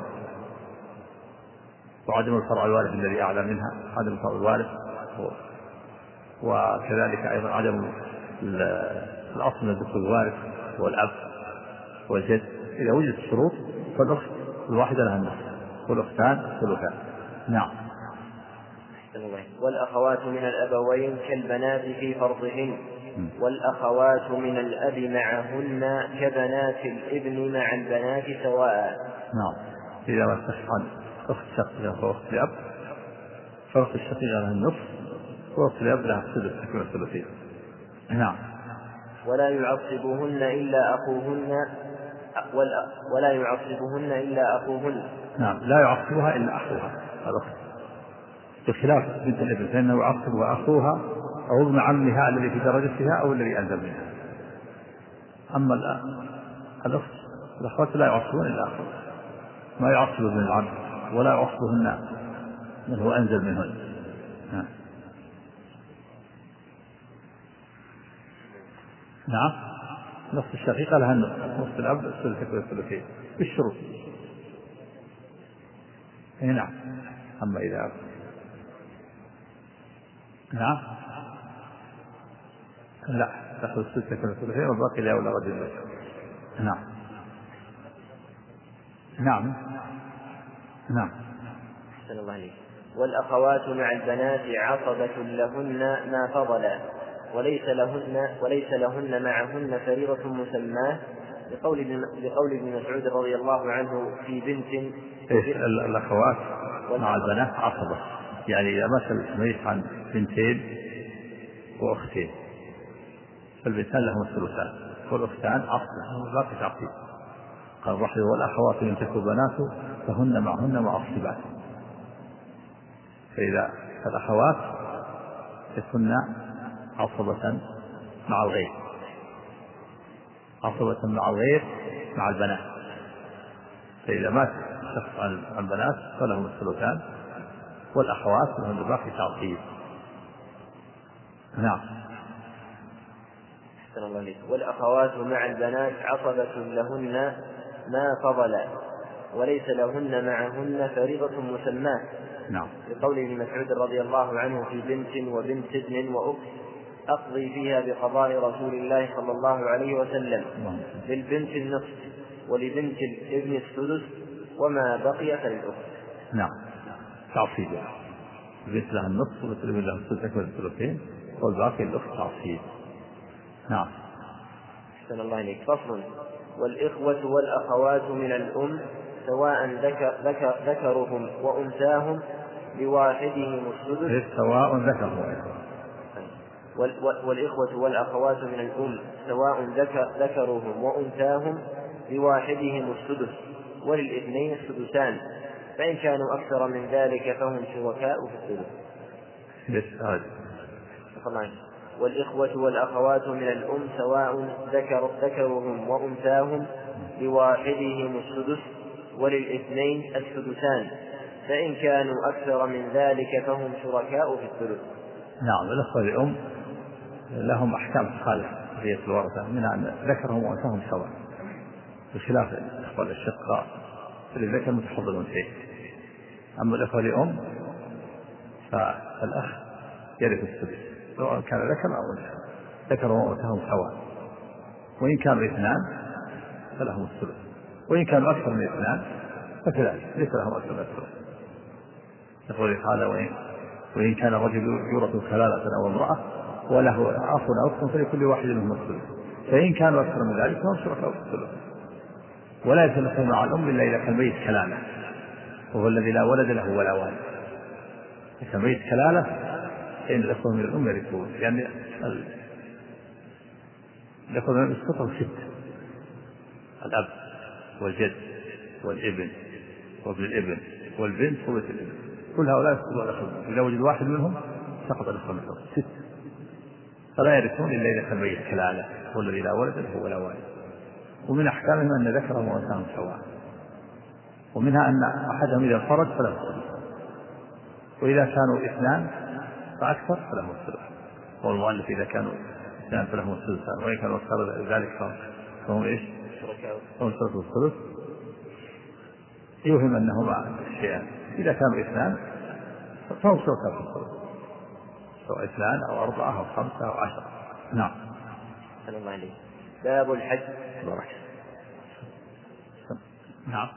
وعدم الفرع الوارث الذي أعلى منها، عدم الفرع الوارث، وكذلك أيضا عدم الأصل من الدخول الوارث والأب والجد. إذا وجدت الشروط فالأخت الواحدة لها النصف والأختان الثلثان. نعم. والأخوات من الأبوين كالبنات في فرضهن، والأخوات من الأب معهن كبنات الابن مع البنات سواء. نعم. إذا ما تفعل أخت شقيقة وأخت لأب فأخت الشقيقة لها النصف وأخت لأب لها السدس تكون الثلثين. نعم. ولا يعصبهن إلا أخوهن. نعم. لا يعصبها إلا أخوها الأخت، بخلاف بنت الابن فإنه يعصبها أخوها أو ابن عمها الذي في درجتها أو الذي أنزل منها. أما الأخت الأخوات لا يعصبون إلا أخوها، ما يعصب ابن العم ولا يعصبهن من هو أنزل منهن. نعم. نصف الشقيقة لها النصف، نصف الأب الثلثين بالشروط. نعم. أما إذا نعم لا تأخذ السدس تكون الثلثين والباقي لأولى رجل. نعم. نعم. نعم. أحسن الله عليك. والأخوات مع البنات عصبة لهن ما فضل، وليس لهن معهن فريضة مسماة، لقول ابن مسعود رضي الله عنه في بنت. الأخوات مع البنات عصبة، يعني إذا مات الميت عن بنتين وأختين فالبنتان لهم الثلثان والأختان عصبة باقي تعصيب. قال الرحل والأخوات إن تكن بنات فهن معهن معصبات. فإذا الأخوات تكن عصبة مع الغير، عصبة مع الغير مع البنات. فإذا مات شخص عن بنات فلهم الثلثان والأخوات لهم الباقي تعصيب. نعم. أحسن الله عليك. والأخوات مع البنات عصبة لهن ما فضل، وليس لهن معهن فريضة مسماة. نعم. لقول ابن مسعود رضي الله عنه في بنت وبنت ابن وأخت أقضي فيها بقضاء رسول الله صلى الله عليه وسلم، للبنت النصف ولبنت الابن السدس وما بقي فللأخت. نعم. تعصيب، البنت لها النصف والابن لها السدس تكون الثلثين والباقي للأخت تعصيب. نعم. أحسن الله إليك. فصل. والإخوة والأخوات من الأم سواء ذكرهم وأنثاهم لواحدهم السدس. سواء ذكرهم. والإخوة والأخوات من الأم سواء ذكرهم وأنثاهم لواحدهم السدس وللاثنين السدسان، فإن كانوا أكثر من ذلك فهم شركاء في الثلث. والإخوة والأخوات من الأم سواء ذكرهم وأنثاهم لواحدهم السدس وللاثنين السدسان، فإن كانوا أكثر من ذلك فهم شركاء في الثلث. نعم. الأخوة الأم لهم أحكام خالصة في الورثة، من أن ذكرهم وأنثاهم سواء، بخلاف الأخوة الأشقاء فللذكر متحضر الأنثيين. أما الأخوة الأم فالأخ يرث السدس سواء كان ذكر أو أنثى، ذكرهم وأنثاهم سواء، وإن كانوا اثنان فلهم الثلث، وإن كانوا أكثر من اثنان فكذلك ليس لهم أكثر من الثلث. يقول تعالى: وإن كان رجل يورث كلالة أو امرأة وله أخ أو أخت فلكل واحد منهم الثلث، فإن كانوا أكثر من ذلك فهم شركاء في الثلث. ولا يتلقون مع الأم إلا إذا كان الميت كلالة، وهو الذي لا ولد له ولا والد. إذا كان الميت كلالة فإن الأخوة من الأم يرثون، يعني الأخوة من السطر 6: الأب والجد والابن وابن الابن والبنت وبنت الابن، كل هؤلاء يسقطون الأخوة. إذا وجد واحد منهم سقط الأخوة من الأخوة 6، فلا يرثون إلا إذا كان الميت كلالة، هو الذي لا ولد له ولا والد. ومن أحكامهم أن ذكرهم وأنثاهم سواء. ومنها أن أحدهم إذا انفرد فله الثلث، وإذا كانوا اثنان فأكثر فله الثلث. والمؤلف إذا كانوا اثنان فلهم الثلث، وإن كانوا أكثر ذلك فهم إيش؟ هم الثلث والثلث. يوهم أنهما شيئان. إذا كانوا اثنان فهم شركاء في الثلث، سواء اثنان أو أربعة أو خمسة أو 10. نعم. السلام عليكم. باب الحج. بارك. نعم.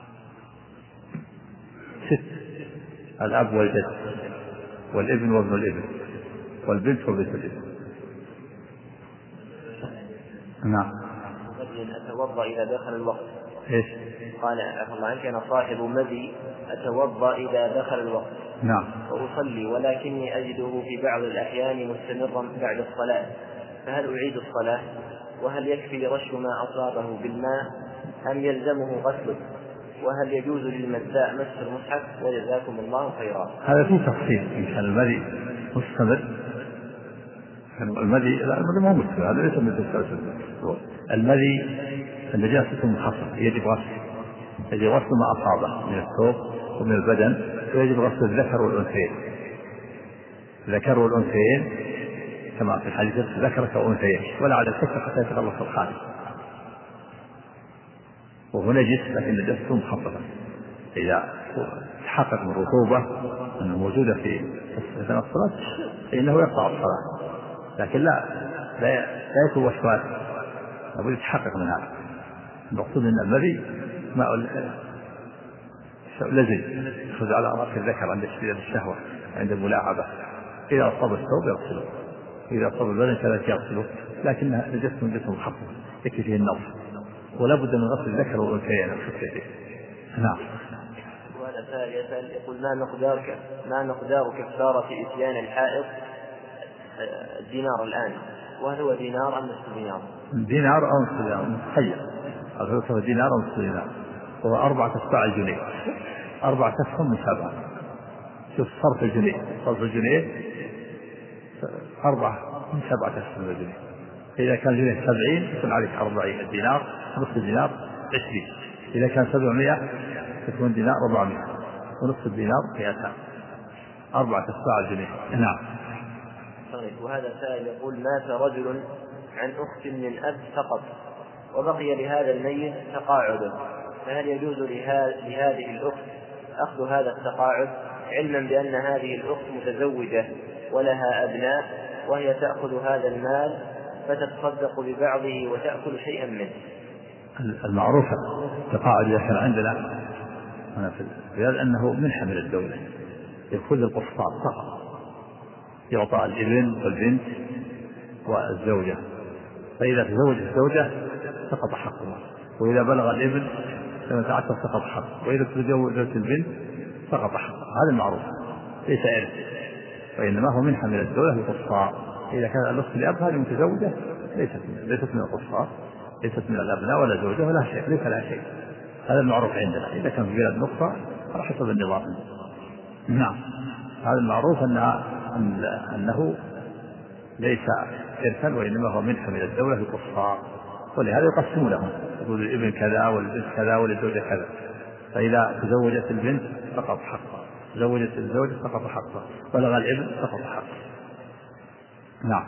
6: الأب والجد والابن وابن الابن والبنت وبنت الابن. نعم. أتوضأ إذا دخل الوقت. إيش؟ قال عفى الله عنك: أنا صاحب مذي أتوضأ إذا دخل الوقت. نعم. وأصلي ولكني أجده في بعض الأحيان مستمرا بعد الصلاة، فهل أعيد الصلاة؟ وهل يكفي رش ما أصابه بالماء أم يلزمه غسله؟ وهل يجوز للمساء مس المصحف؟ وجزاكم الله خيرا. هذا فيه تفصيل. إن كان المذي مستمر، المذي ما هو مستمر، هذا ليس مثل المذي النجاسة مخففة، يجب غسل ما أصابه من الثوب ومن البدن، ويجب غسل الذكر والأنثيين. الذكر والأنثيين كما في الحديث: ذكرك وأنثيين ولا على الفكر حتى يتخلص الخارج. وهو نجس لكن نجاسته مخففة، إذا تحقق من رطوبة أنه موجودة في أثناء الصلاة فإنه يقطع الصلاة، لكن لا يكون وسواس، لابد يتحقق من هذا. المقصود أن الذي ماء لزج يخرج على رأس الذكر عند اشتداد الشهوة، عند الملاعبة. إذا أصاب الثوب يغسله، إذا أصاب البدن كذلك يغسله، لكنها نجاسة من جسم مخفف يكفي فيه النظر، ولا بد من غسل الذكر والأنثيين الخفيفين. نعم. وهذا ثالثا يقول: ما مقدار كفارة إتيان الحائض الدينار الآن؟ وهل هو دينار أم نصف دينار؟ دينار أو نصف دينار متخيل، هو دينار أو نصف دينار، وهو 4 أسباع الجنيه، 4 أسهم من 7. شوف صرف الجنيه 4 من 7 أسهم الجنيه. إذا كان الجنيه 70 يكون عليك 40 الدينار، نصف الدينار 20. إذا كان 700 يكون دينار 400، ونصف الدينار 200. 4 أسباع الجنيه. نعم. وهذا سائل يقول: مات رجل عن أخت من أب فقط، وبقي لهذا الميت تقاعد، فهل يجوز لهذه الأخت أخذ هذا التقاعد، علما بأن هذه الأخت متزوجة ولها أبناء، وهي تأخذ هذا المال فتتصدق ببعضه وتأكل شيئا منه؟ المعروف التقاعد إذا كان عندنا هنا في الرياض أنه منحة من الدولة، يأخذ القسطاط فقط، يعطى الابن والبنت والزوجة، فإذا تزوج الزوجة سقط حقه، وإذا بلغ الابن لما تعتر سقط حقه، وإذا تزوجت البنت سقط حقه. هذا المعروف، ليس إرث، وإنما هو منحة من الدولة للقسطاط. إذا كان الأخت لأب هذه متزوجة ليست من القسطاط، ليست من الأبناء ولا زوجة ولا شيء، ليس لها شيء. هذا المعروف عندنا. إذا كان في بلاد نقطة على حسب النظام. نعم. هذا المعروف أنه ليس إرثا، وإنما هو منحة من الدولة للقسطاط، ولهذا يقسم لهم، يقول الابن كذا والبنت كذا والزوجة كذا. فإذا تزوجت البنت سقط حقها، تزوجت الزوجة سقط حقها، بلغ الابن سقط حقه. نعم.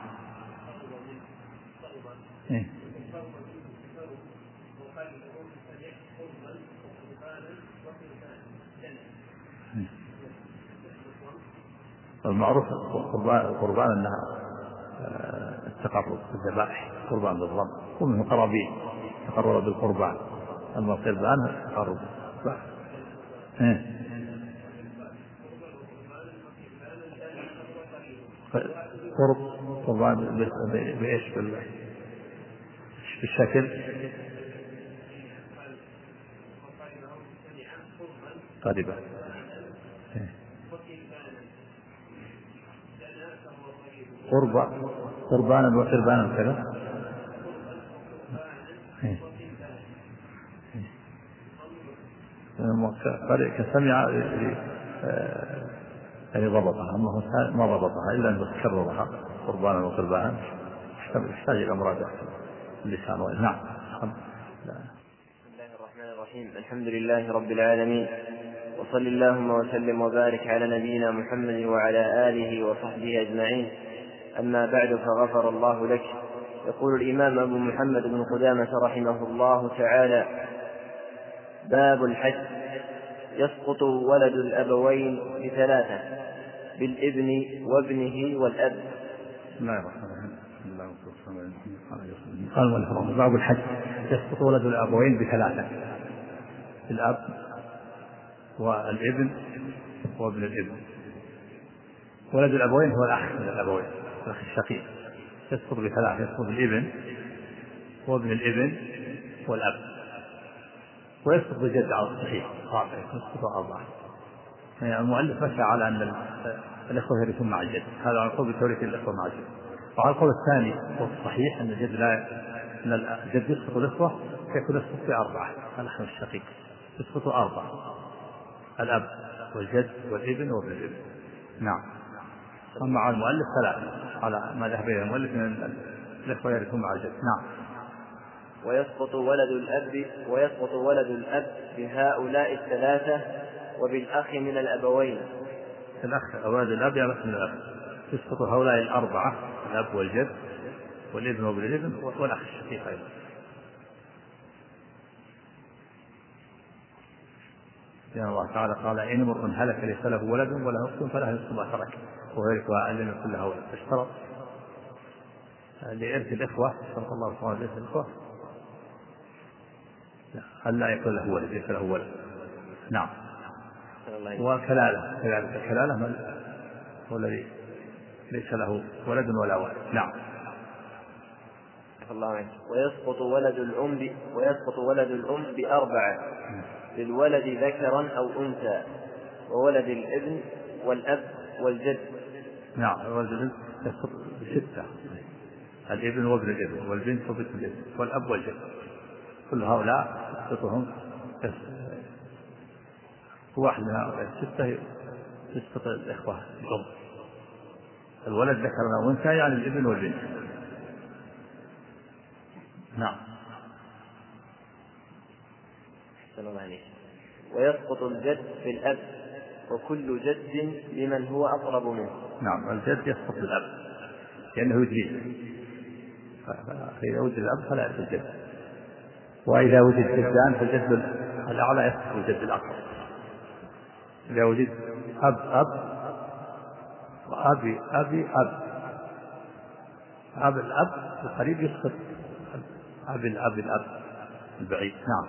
المعروف القربان أنها التقرب بالذبائح، قربان بالضبط، ومنه قرابين تقرب بالقربان. أما القربان التقرب قربان بإيش بالشكل قريبا. قربانا وقربانا كذا. كسمع يعني ضبطها، أما ما ضبطها إلا أن تكررها قربانا وقربانا، يحتاج إلى مراجعة اللسان. نعم. بسم الله الرحمن الرحيم. الحمد لله رب العالمين، وصل اللهم وسلم وبارك على نبينا محمد وعلى آله وصحبه أجمعين. أما بعد، فغفر الله لك. يقول الإمام أبو محمد بن قدامة رحمه الله تعالى: باب الحج. يسقط ولد الأبوين بثلاثة: بالابن وابنه والأب. بسم الله الرحمن الرحيم. قال والحرام. باب الحج. يسقط ولد الأبوين بثلاثة: الأب والابن وابن الابن. ولد الأبوين هو الأخ من الأبوين، الأخ الشقيق. يسقط بثلاثة: يسقط الابن وابن الابن والأب. ويسقط بجد على الصحيح رابع، يسقط أربعة. يعني المؤلف مشى على أن الإخوة يرثون مع الجد، هذا على قول توريث الإخوة مع الجد. وعلى القول الثاني والصحيح أن الجد أن الجد يسقط الإخوة فيكون يسقط بأربعة: الأخ الشقيق يسقط أربعة: الأب والجد والابن وابن الابن. نعم. أما على المؤلف ثلاثة، على ما ذهب إليه المؤلف من الإخوة يرثون مع الجد. نعم. ويسقط ولد الأب بهؤلاء الثلاثة وبالأخ من الأبوين. الأخ ولد الأب يرث من الأب. يسقط هؤلاء الأربعة: الأب والجد والابن وابن الابن والأخ الشقيق أيضا. لأن الله تعالى قال: إن امرؤ هلك ليس له ولد وله أخت فله نصف ما ترك وهو يرثها إن لم يكن له ولد. فاشترط لإرث الإخوة، شرط الله تعالى لإرث الإخوة ألا يكون له ولد، ليس له ولد. نعم. وكلالة، كذلك الكلالة هو الذي ليس له ولد ولا والد. نعم. ويسقط ولد الأم بأربعة: للولد ذكرا أو أنثى، وولد الابن والأب والجد. نعم. ولد الابن يسقط بستة: الابن وابن الابن والبنت وبنت الابن والأب والجد. كل هؤلاء يسقطهم واحد من هؤلاء الستة يسقط الإخوة الأم. الولد ذكرا أو أنثى يعني الابن والبنت. نعم. ويسقط الجد بالأب، وكل جد لمن هو أقرب منه. نعم. الجد يسقط بالأب لأنه يدريه، فإذا وجد الأب فلا يسقط الجد. وإذا وجد جدان فالجد الأعلى يسقط الجد الأقرب. إذا وجد أب وأبي أب الأب القريب يسقط الأب البعيد. نعم.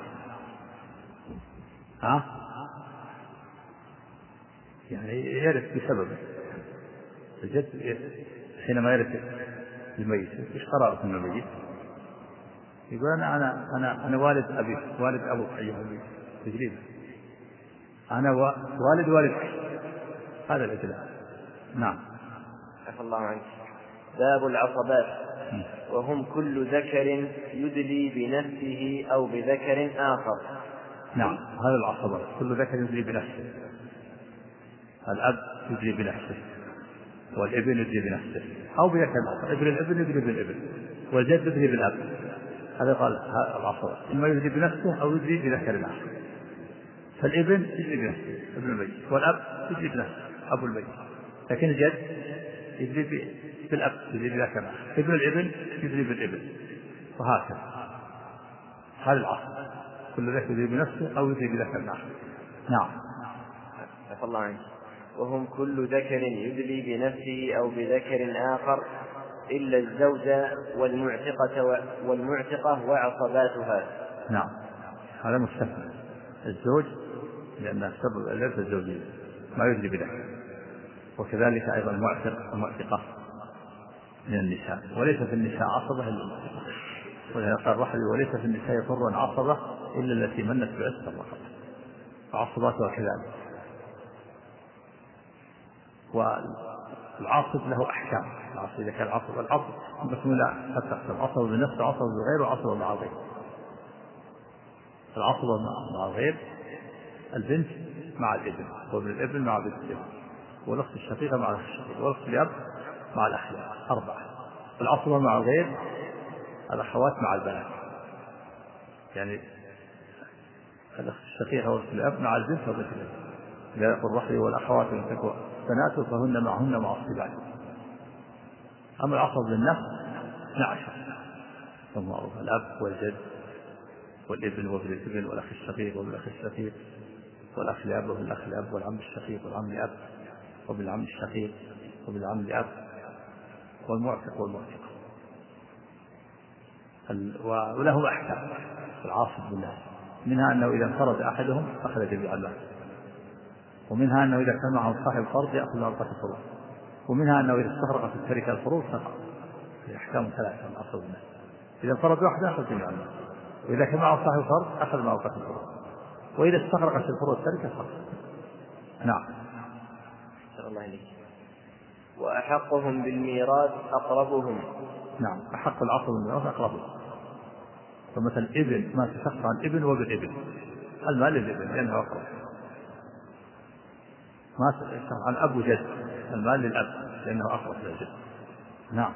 يعني يرث بسبب الجد. حينما يرث الميت ايش قرارة من الميت؟ يقول أنا والد أبي، والد أبوك أيها الميت تجريبا، أنا والد والدك، هذا الإجلاء. نعم. عفى الله عنك. باب العصبات. وهم كل ذكر يدلي بنفسه أو بذكر آخر. نعم. هذا العصبات كل ذكر يدلي بنفسه: الأب يدلي بنفسه، والابن يدلي بنفسه أو بذكر آخر. ابن الابن يدلي بالابن، والجد يدلي بالأب. هذا قال العصبات: إما يدلي بنفسه أو يدلي بذكر آخر. فالابن يدلي بنفسه ابن الميت، والأب يدلي بنفسه أبو الميت، لكن الجد يدلي بالأب يدلي بذكر آخر. ابن الابن يدلي بالابن، وهكذا. هذا العصب كل ذكر يدلي بنفسه أو يدلي بذكر آخر. نعم. عفى الله عنك. وهم كل ذكر يدلي بنفسه أو بذكر آخر إلا الزوجة والمعتقة وعصباتها. نعم. هذا مستثنى: الزوج لأن سبب الإرث الزوجية ما يدري بذكر، وكذلك أيضا المعتقة من النساء. وليس في النساء عصبة إلا المعتقة، ولهذا قال رحل: وليس في النساء ضر عصبة إلا التي منت بعتق الرقبة، فعصباتها كذلك. والعاصب له أحكام. العاصب إذا كان العصب بسم الله قد تقسم: عصب بالنفس، عصب بالغير، وعصب مع الغير. العصب مع الغير: البنت مع الابن، وابن الابن مع بنت الابن، والأخت الشقيقة مع الأخ الشقيق، والأخت الأب مع الأخ الأب. أربعة. العصب مع الغير: الأخوات مع البنات، يعني الأخ الشقيق أو الأب مع البنت وبنت الأب. إذا يقول الرحل والأخوات إن تكن بنات فهن معهن مع الصباح. أما العصب للنفس 12 ثم الأب والجد والابن وابن الابن والأخ الشقيق والأخ الشقيق والأخ لأب وابن الأخ لأب والعم الشقيق والعم لأب وابن العم الشقيق وابن العم لأب والمعتق والمعتق. وله أحكام العاصب بالله، منها أنه إذا انفرد أحدهم أخذ جميع المال، ومنها أنه إذا كان معه صاحب فرض يأخذ أربعة فروض، ومنها أنه إذا استغرقت التركة الفروض سقط. في أحكام ثلاثة من أصل الناس، إذا انفرد واحد أخذ جميع المال، وإذا كان معه صاحب فرض أخذ معه أربعة فروض، وإذا استغرقت الفروض التركة سقط. نعم. الله عليك. وأحقهم بالميراث أقربهم. نعم، أحق العصر بالميراث أقربهم. فمثلا ابن ما تشق عن ابن وابن ابن، المال للابن لأنه أقرب. ما تشق عن أب وجد، المال للأب لأنه أقرب للجد. نعم.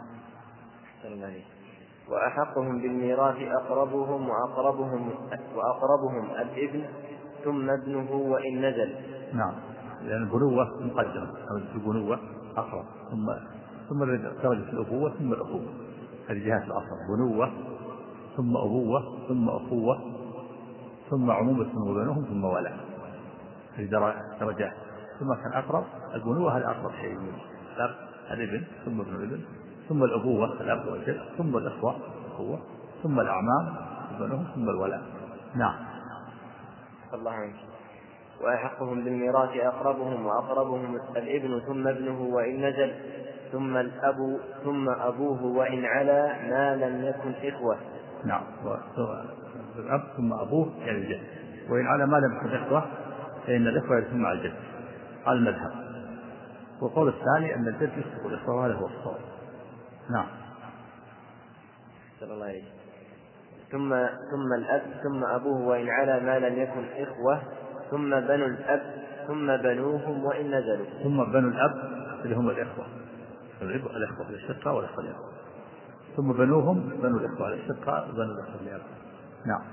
وأحقهم بالميراث أقربهم وأقربهم الابن ثم ابنه وإن نزل. نعم، لأن البنوة مقدمة، البنوة أقرب، ثم درجة الأبوة ثم الأخوة. هذه جهات العصر، بنوة ثم أبوة ثم أخوة ثم عمومة ثم بنوهم ثم ولا. هذه درجات. ثم كان أقرب البنوة، هذا أقرب شيء، الابن ثم ابن الابن ثم الأبوة الأب والجد ثم الأخوة الأخوة ثم الأعمام بنوهم ثم الولاء. نعم. الله عنك. وأحقهم بالميراث أقربهم وأقربهم الابن ثم ابنه وإن نزل ثم الأب ثم أبوه وإن علا ما لم يكن إخوة. نعم، الأب ثم أبوه يعني الجد، وإن علا ما لم يكن إخوة فإن الإخوة يرثون مع الجد على المذهب. والقول الثاني أن الجد يسبق الإخوة، وهذا هو الصواب. نعم. صلى الله عليه. ثم الأب ثم أبوه وإن علا ما لم يكن إخوة ثم بنو الأب ثم بنوهم وإن نزلوا. ثم بنو الأب اللي هم الإخوة، الإخوة الأشقاء والإخوة الأب، ثم بنوهم بنو الإخوة الأشقاء وبنو الإخوة الأب. نعم.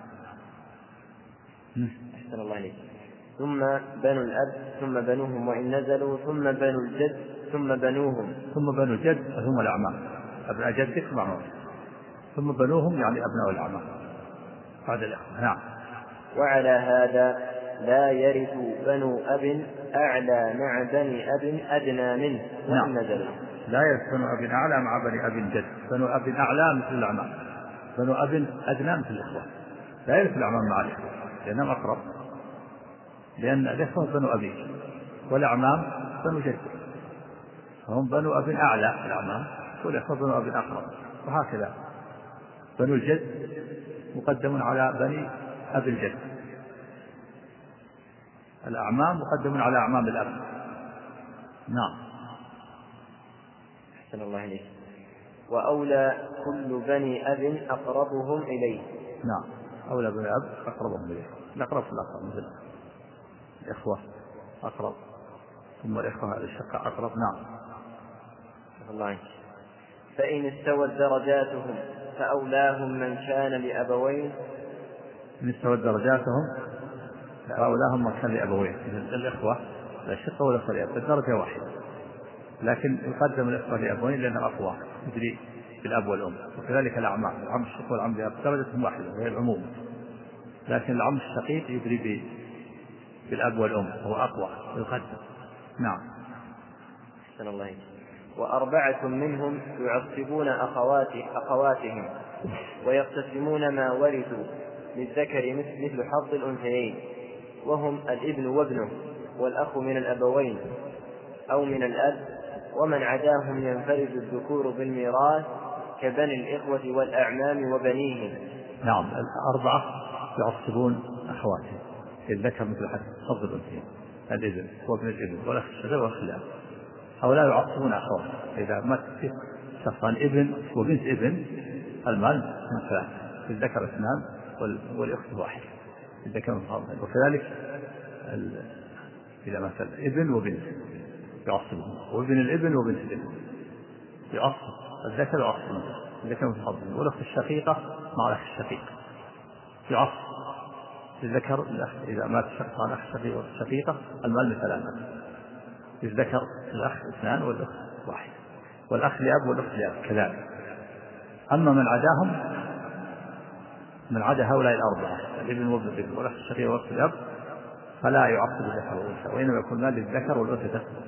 أحسن الله عليك. ثم بنو الأب ثم بنوهم وإن نزلوا ثم بنو الجد ثم بنوهم. ثم بنو الجد هم الأعمام، أبناء جدك معهم، ثم بنوهم يعني أبناء الأعمام بعد الإخوة. نعم. وعلى هذا لا يرث بنو أب أعلى مع بني أب أدنى منه وإن نزلوا. لا يرث بنو أب أعلى مع بني أب جد. بنو أب أعلى مثل الأعمام، بنو أب أدنى مثل الإخوة. لا يرث الأعمام مع الإخوة لأنهم أقرب، لأن الإخوة بنو أبي والأعمام بنو جد، فهم بنو أب أعلى الأعمام، والإخوة بنو أب أقرب، وهكذا بنو الجد مقدم على بني أب الجد، الأعمام مقدم على أعمام الأب. نعم. أحسن الله عليك. وأولى كل بني أب أقربهم إليه. نعم، أولى بني أب أقربهم إليه، الأقرب في الأقرب مثل الإخوة أقرب، ثم الإخوة الأشقاء أقرب. نعم. الله عنك. فإن استوت درجاتهم فأولاهم من كان لأبوين. إن استوت درجاتهم فأولاهم من كان لأبوين، الإخوة الأشقاء والإخوة لأب الدرجة واحدة، لكن يقدم الإخوة لأبوين لأنه أقوى يدري بالأب والأم، وكذلك الأعمام، العم الشقيق والعم لأب درجتهم واحدة وهي العموم، لكن العم الشقيق يدري بالأب والأم هو أقوى يقدم. نعم. أحسن الله. وأربعة منهم يعصبون أخواتهم ويقتسمون ما ورثوا للذكر مثل حظ الأنثيين، وهم الابن وابنه والأخ من الأبوين أو من الأب، ومن عداهم ينفرد الذكور بالميراث كبني الإخوة والأعمام وبنيهم. نعم، الأربعة يعصبون أخواتهم للذكر مثل حظ الأنثيين، الابن وابن الابن والأخ الشقيق والأخ الأب، هؤلاء يعصبون أخواتهم. إذا مات شخصان ابن وبنت ابن المال من ثلاث، الذكر اثنان والأخت واحد، الذكر من ثلاث. وكذلك إذا مثل ابن وبنت يعصبهم، وابن الابن وبنت الابن يعصب، الذكر يعصب الذكر من ثلاث، والأخت الشقيقة مع الأخ الشقيق يعصب، للذكر الأخ إذا مات شق عن أخ شقيقة المال ل3، للذكر الأخ 2 والأخت 1، والأخ لأب والأخت لأب كذلك. أما من عدا هؤلاء الأربعة الابن والابن والابن والأخ الشقيق والأخت لأب فلا يعصب الذكر والأنثى، وإنما يكون مال للذكر والأنثى تسقط.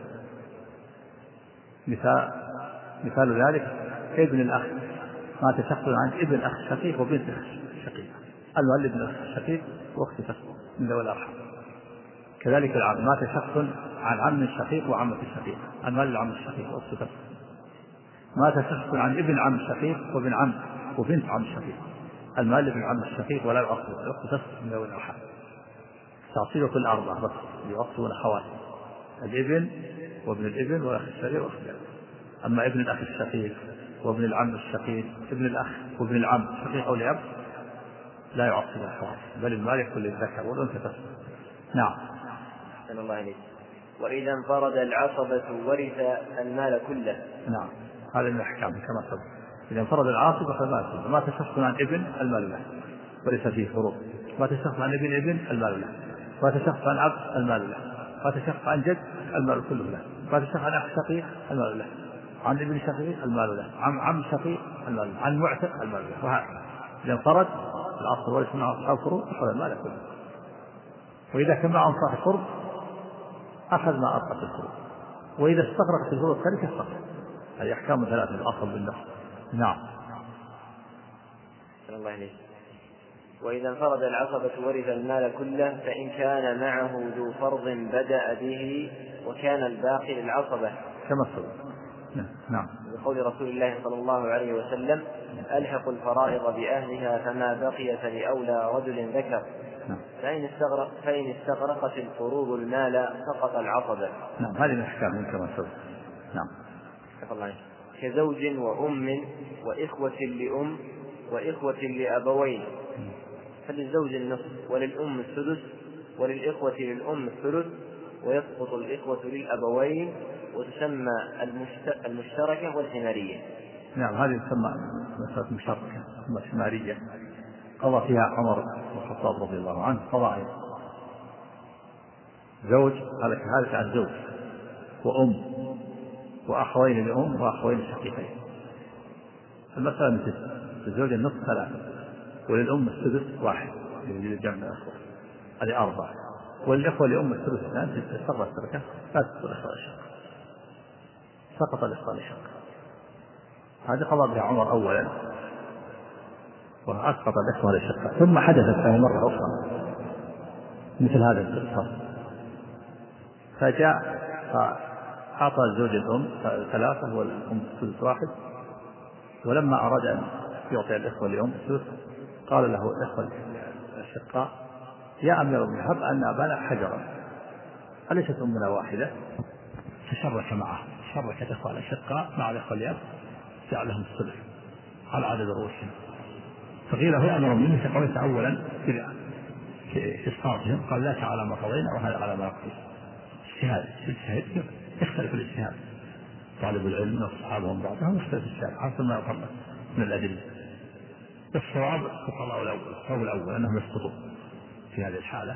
مثال ذلك ابن الأخ مات شخص عن ابن أخ شقيق وبنت أخ شقيقة، المال لابن أخ شقيق وأخت تسقط من ذوي الأرحام. كذلك العم مات شخص عن عم شقيق وعمة شقيقة، المال للعم الشقيق وأخت تسقط. مات شخص عن ابن عم شقيق وابن عم وبنت عم شقيق، المال لابن عم الشقيق ولا يعصب، الأخت تسقط من ذوي الأرحام. تعصيب كل 4 بس يعصبون أخوات، الابن وابن الابن والأخ الشقيق وأخت الأب. أما ابن الأخ الشقيق وابن العم الشقيق ابن الأخ وابن العم الشقيق أو الأب لا يعصب الأخوات، بل المال يكون للذكر والأنثى تسقط. نعم. أحسن الله عليك. وإذا انفرد العصبة ورث المال كله. نعم، هذا من الأحكام كما سبق. إذا انفرد العاصبة فالمال كله. مات شخص عن ابن المال له وليس فيه فروق. مات شخص عن ابن المال له. مات شخص عن أب المال له. مات شخص عن جد المال كله له. مات شخص عن أخ شقيق المال له. عن ابن شقيق المال له. عن شقيق المال له. عن معتق المال له. وهكذا. إذا انفرد العصبة ورث من أصحاب الفروض أخذ المال كله. وإذا كان معهم صاحب فرض أخذ ما أبقت الفروض، وإذا استغرقت الفروض التركة استغرق. هذه أحكام 3 الأصل بالنص. نعم. الله عليه. وإذا انفرد العصبة ورث المال كله، فإن كان معه ذو فرض بدأ به وكان الباقي للعصبة كما سبق. نعم. بقول رسول الله صلى الله عليه وسلم: ألحقوا الفرائض بأهلها فما بقي فلأولى رجل ذكر. فإن استغرقت الفروض المال سقط العصبة. نعم، هذه الأحكام كما سبق. نعم. كزوج وأم وإخوة لأم وإخوة لأبوين، فللزوج النصف وللأم السدس وللإخوة للأم الثلث، ويسقط الإخوة للأبوين، وتسمى المشتركة والحمارية. نعم، هذه تسمى مسألة مشتركة حمارية قضى فيها عمر بن الخطاب رضي الله عنه قضاء زوج هذا كهذا عن زوج وأم وأخوين لأم وأخوين شقيقين. المسألة من 9، الزوج النصف 3 وللأم السدس 1 للجمع الأخوة هذه 4 والإخوة لأم السدس 2 تستغرق التركة لا تسقط الإخوة الشق، سقط الإخوة الشق. هذه قضى بها عمر أولا وأسقط الإخوة الشق، ثم حدثت له مرة أخرى مثل هذا القصة، فجاء أعطى الزوج الأم 3 والأم السدس 1، ولما أراد أن يعطي الإخوة الأم السدس قال له الإخوة الشقاء: يا أمير المؤمنين هب أن أبانا حجرا أليست أمنا واحدة؟ فشرك معه، شرك الإخوة الشقاء مع الإخوة الأب جعلهم السدس على عدد رؤوسهم. فقيل هو أمر المؤمنين فقلت أولا في إسقاطهم، قال لا على ما قضينا وهذا على ما قضينا. اجتهاد يختلف الاجتهاد، طالب العلم والصحابة بعضهم يختلف الاجتهاد حسب ما يقرر من الأدلة. الصواب القول الأول أنهم يسقطون في هذه الحالة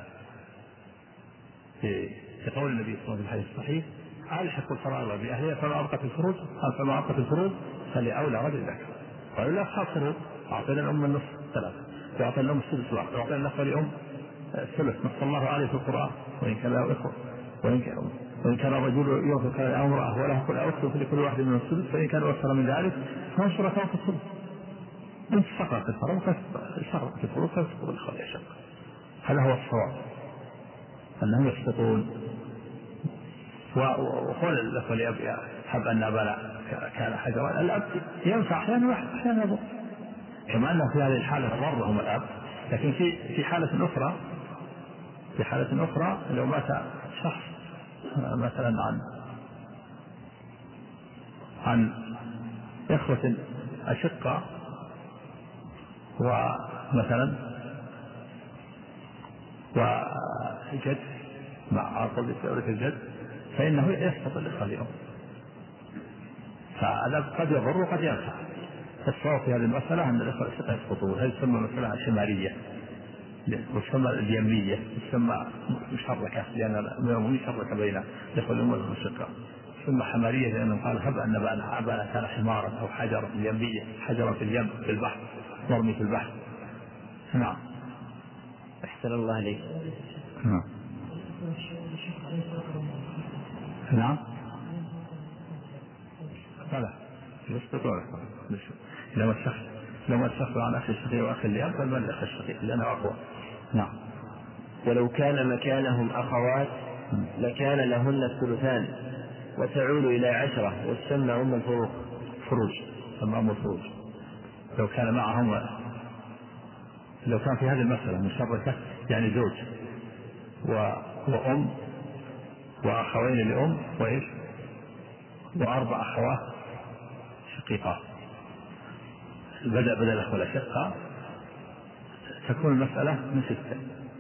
في قول النبي صلى الله عليه وسلم في الحديث الصحيح: ألحق الفرائض بأهلها فما أبقت الفروض فلأولى رجل ذكر. قالوا لا أصحاب فروض، أعطينا الأم النصف 3 وأعطينا الأم السدس 1 وأعطينا الأخوة لأم الثلث، نص الله عليه في القرآن: وإن كان له إخوة وإن كان رجل يوفق أو امرأة وله كل أوصف لكل واحد من الثلث، فإن كان أكثر من ذلك فهم شركاء في الثلث. أنت سقطت الفروض فسقط الإخوة الشق. هذا هو الصواب أنهم يسقطون. وقول الأخوة لأبي حب أن أبانا كان حجرا، الأب ينفع أحيانا وأحيانا يضر، كما أنه في هذه الحالة ضرهم الأب. لكن في حالة أخرى لو مات شخص مثلا عن إخوة أشقة ومثلا وجد مع عصب ثورة الجد، فإنه يسقط الإخوة اليوم، فالأب قد يضر وقد ينفع. الصواب في هذه المسألة أن الإخوة الأشقة يسقطون، هذه تسمى مسألة حمارية وتسمى اليمية، تسمى مشركة لأن مشركة بين الإخوة الأم والشقة. ثم حمارية لأنه قال هب أن أبانا كان حمارا أو حجرا يمية، حجرا في اليم في البحر مرمي في البحر. نعم. أحسن الله عليك. نعم. لا يستطيع لما الشخص عن أخي الشقيق وأخي اليم فالمن أخي الشقيق لأنه أقوى. نعم. ولو كان مكانهم أخوات لكان لهن الثلثان وتعود إلى 10 وتسمى أم الفروج. سمى أم الفروج. لو كان في هذه المسألة مشركة يعني زوج وأم وأخوين لأم وإيش وأربع أخوات شقيقات، بدل الأخوة الأشقاء تكون المسألة من 6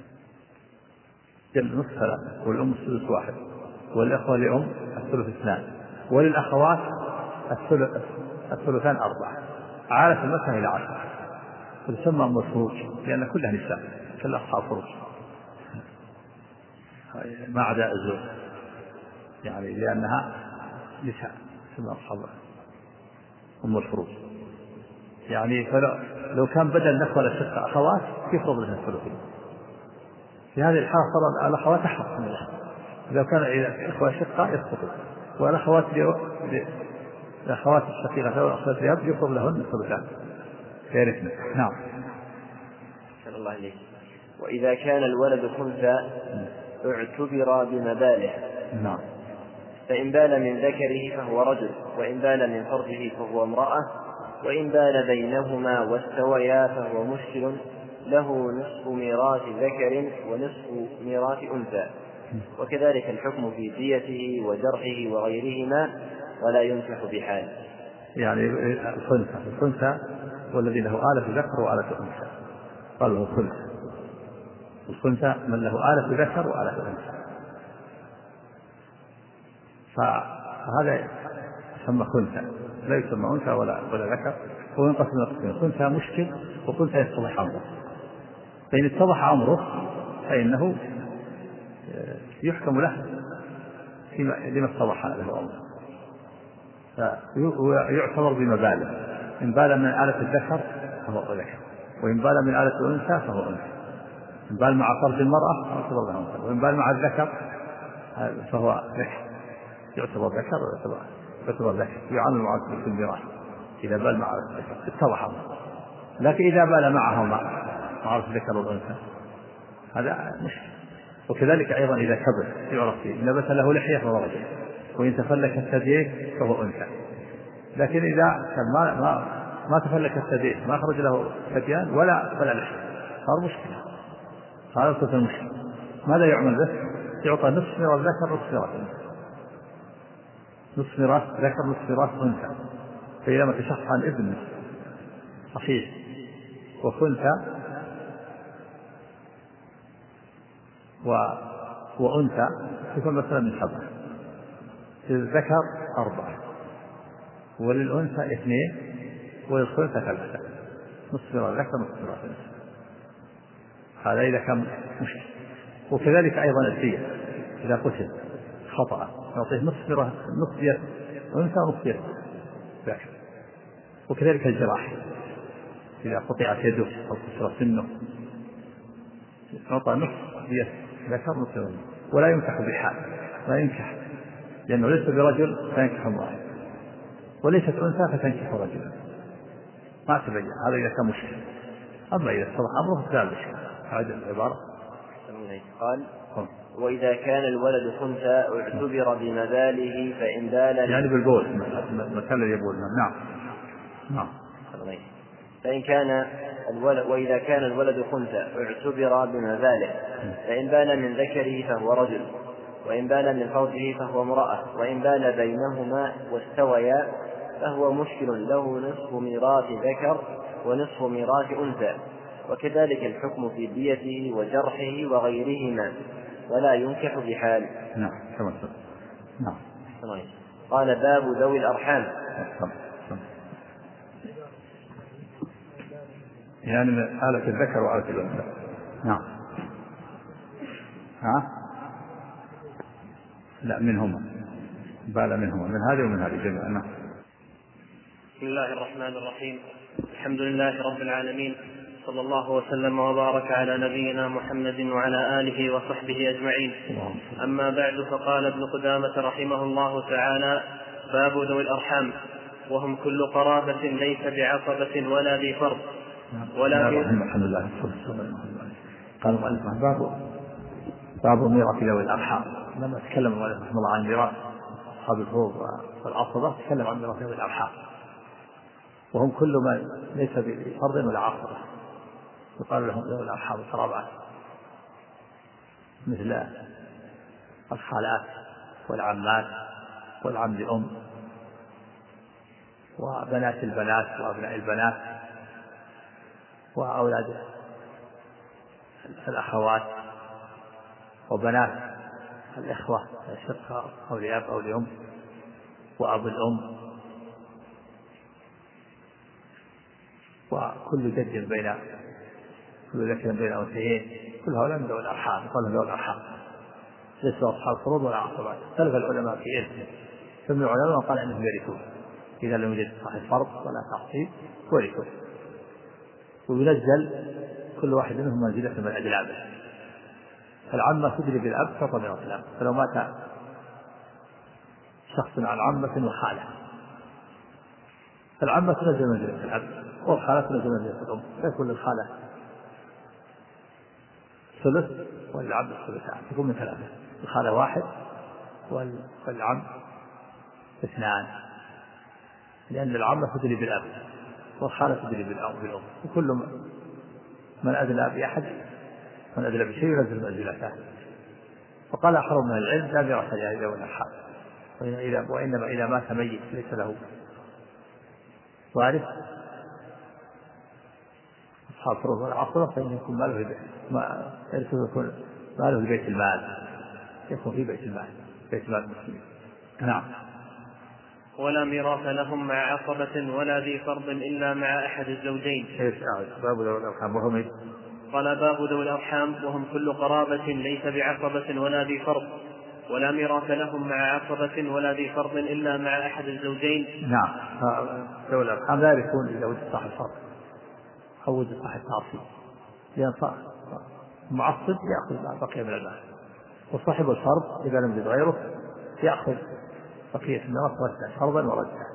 نصف 3 والأم الثلث 1 والأخوة لأم الثلث 2 وللأخوات الثلثان 4 عالت المسألة إلى 10 تسمى أم الفروج لأن كلها نساء كلها أصحاب فروج ما عدا الزوج يعني لأنها نساء تسمى أصحاب أم الفروج. يعني فلو كان بدل الأخوة الأشقاء أخوات يفرض لها الثلثين. في هذه الحالة صار الأخوات أحق من الله. لو كان الأخوة الأشقاء يسقطون والأخوات الشقيقة والأخوات الأب يفرض لهن الثلثان يرثن. نعم. أحسن الله عليك. وإذا كان الولد خنثى اعتبر بمباله. نعم. فإن بال من ذكره فهو رجل، وإن بال من فرجه فهو امرأة، وإن بال بينهما واستويا فهو مشكل له نصف ميراث ذكر ونصف ميراث أنثى. وكذلك الحكم في ديته وجرحه وغيرهما ولا ينكح بحال. يعني الخنثى والذي له آلة ذكر وآلة أنثى قال له خنثى. الخنثى من له آلة ذكر وآلة أنثى فهذا يسمى خنثى لا يسمى أنثى ولا ذكر. هو ينقسم إلى قسمين: خنثى مشكل وخنثى يتضح أمره. فإن اتضح أمره فإنه يحكم له لما اتضح له أمره فيعتبر بمبالغ. إن بال من آلة الذكر فهو ذكر، وإن بال من آلة الأنثى فهو أنثى. إن بال مع فرج المرأة يعتبر له أنثى، وإن بال مع الذكر فهو ذكر يعتبر ذكر ويعتبر ذكر يعامل معه في الميراث إذا بال مع الذكر اتضح أمره. لكن إذا بال معهما مع الذكر والأنثى هذا مشكل. وكذلك أيضا إذا كبر يعرف فيه نبت له لحية فهو رجل، وإن تفلك الثديين فهو أنثى. لكن إذا كان ما تفلك الثديين ما خرج له ثديان ولا لحية صار مشكلة. هذا صار المشكلة. ماذا يعمل به؟ يعطى نصف ميراث ذكر نصف ميراث أنثى، نصف ميراث ذكر نصف ميراث أنثى. فإذا ما تشخص عن ابن صحيح وخنثى وأنثى يكون مثلا من 7. للذكر 4 وللأنثى 2 وللخنثى 3. نصف ميراث ذكر نصف ميراث أنثى. هذا إذا كان مشكل. وكذلك أيضا الدية إذا قتل خطأ نعطيه نصف ميراث نصف دية أنثى ونصف دية ذكر. وكذلك الجراح إذا قطعت يده أو كسر سنه نعطى نصف دية ذكر نصف أنثى. ولا ينكح بحال، لا ينكح لأنه ليس برجل فينكح امرأة، وليست أنثى فتنكح رجلا. ما تبين. هذا إذا كان مشكل. أما إذا اتضح أمره فلا مشكلة. هذه العبارة. قال: وإذا كان الولد خنثى اعتبر بمباله فإن بال يعني بالبول مكان الذي يبول. نعم. فإن كان الولد وإذا كان الولد خنثى اعتبر بمباله فإن بال من ذكره فهو رجل، وإن بال من فرجه فهو امرأة، وإن بال بينهما واستويا فهو مشكل له نصف ميراث ذكر ونصف ميراث أنثى. وكذلك الحكم في ديته وجرحه وغيرهما ولا ينكح بحال. نعم. قال: باب ذوي الأرحام. يعني من آلة الذكر وآلة الأنثى. نعم. ها؟ لا، منهما، بال منهما، من هذه ومن هذه جميعا. نعم. بسم الله الرحمن الرحيم. الحمد لله رب العالمين، صلى الله وسلم وبارك على نبينا محمد وعلى آله وصحبه أجمعين. أما بعد، فقال ابن قدامة رحمه الله تعالى: باب ذوي الأرحام، وهم كل قرابة ليس بعصبة ولا ذي فرض ولا في. الحمد لله. قال المؤلف: باب ميراث ذوي الأرحام. لما تكلم المؤلف رحمه الله عن ميراث أصحاب الفروض والعصبة، تكلم عن ميراث ذوي الأرحام، وهم كل من ليس بفرض ولا عصبة، يقال لهم ذوي الأرحام القرابات، مثل الخالات والعمات والعم لأم وبنات البنات وأبناء البنات وأولاد الأخوات وبنات الإخوة الشقة أو لأب أو لأم وأبو الأم، وكل جد كل ذكر بين أنثيين، كل هؤلاء من ذوي الأرحام، يقال لهم ذوي الأرحام، ليسوا أصحاب فروض ولا عصبات. اختلف العلماء في إرثهم، ثم العلماء قال أنهم يرثون إذا لم يوجد صاحب فرض ولا تعصيب، ورثوا، وينزل كل واحد منهم منزلة من أجلابه. العمة تدري بالأب فطمئة الأب، فلو مات شخص عن عمة وخالة، العمة تنزل منزلة الأب، والخالة تنزل منزلة الأم، فيكون للخالة ثلث والعم الثلثان، يكون من ثلاثة، الخالة واحد والعم اثنان، لأن العمة تدري بالأب والخالة تدري بالأم، وكل من أدلى بأحد، من أدلى بشيء ينزل منزلته. وقال آخر من العلم: لا ميراث لذوي الأرحام، وإنما إذا مات ميت ليس له وارث أصحاب فروض ولا عصبة، فإن يكون ماله يكون ماله في بيت المال، يكون في بيت المال المسلمين. نعم. ولا ميراث لهم مع عصبة ولا ذي فرض إلا مع أحد الزوجين. باب ذوي الأرحام وهم. قال: باب ذوي الأرحام، وهم كل قرابة ليس بعصبة ولا ذي فرض، ولا ميراث لهم مع عصبة ولا ذي فرض إلا مع أحد الزوجين. نعم. ذوي الأرحام لا يرثون إذا وجد صاحب فرض أو وجد صاحب تعصيب، لأن المعصب يأخذ ما بقي من المال، وصاحب الفرض إذا لم يجد غيره يأخذ بقية الميراث ردا، فرضا وردا،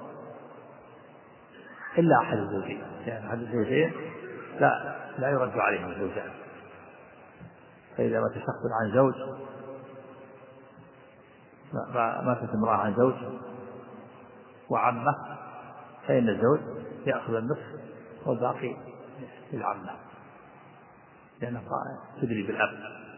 إلا أحد الزوجين، يعني أحد الزوجين لا يرد عليهم الزوجان. فإذا مات شخص عن زوج، ماتت امرأة عن زوج وعمة، فإن الزوج يأخذ النصف والباقي للعمة، لأنها تدري بالأب،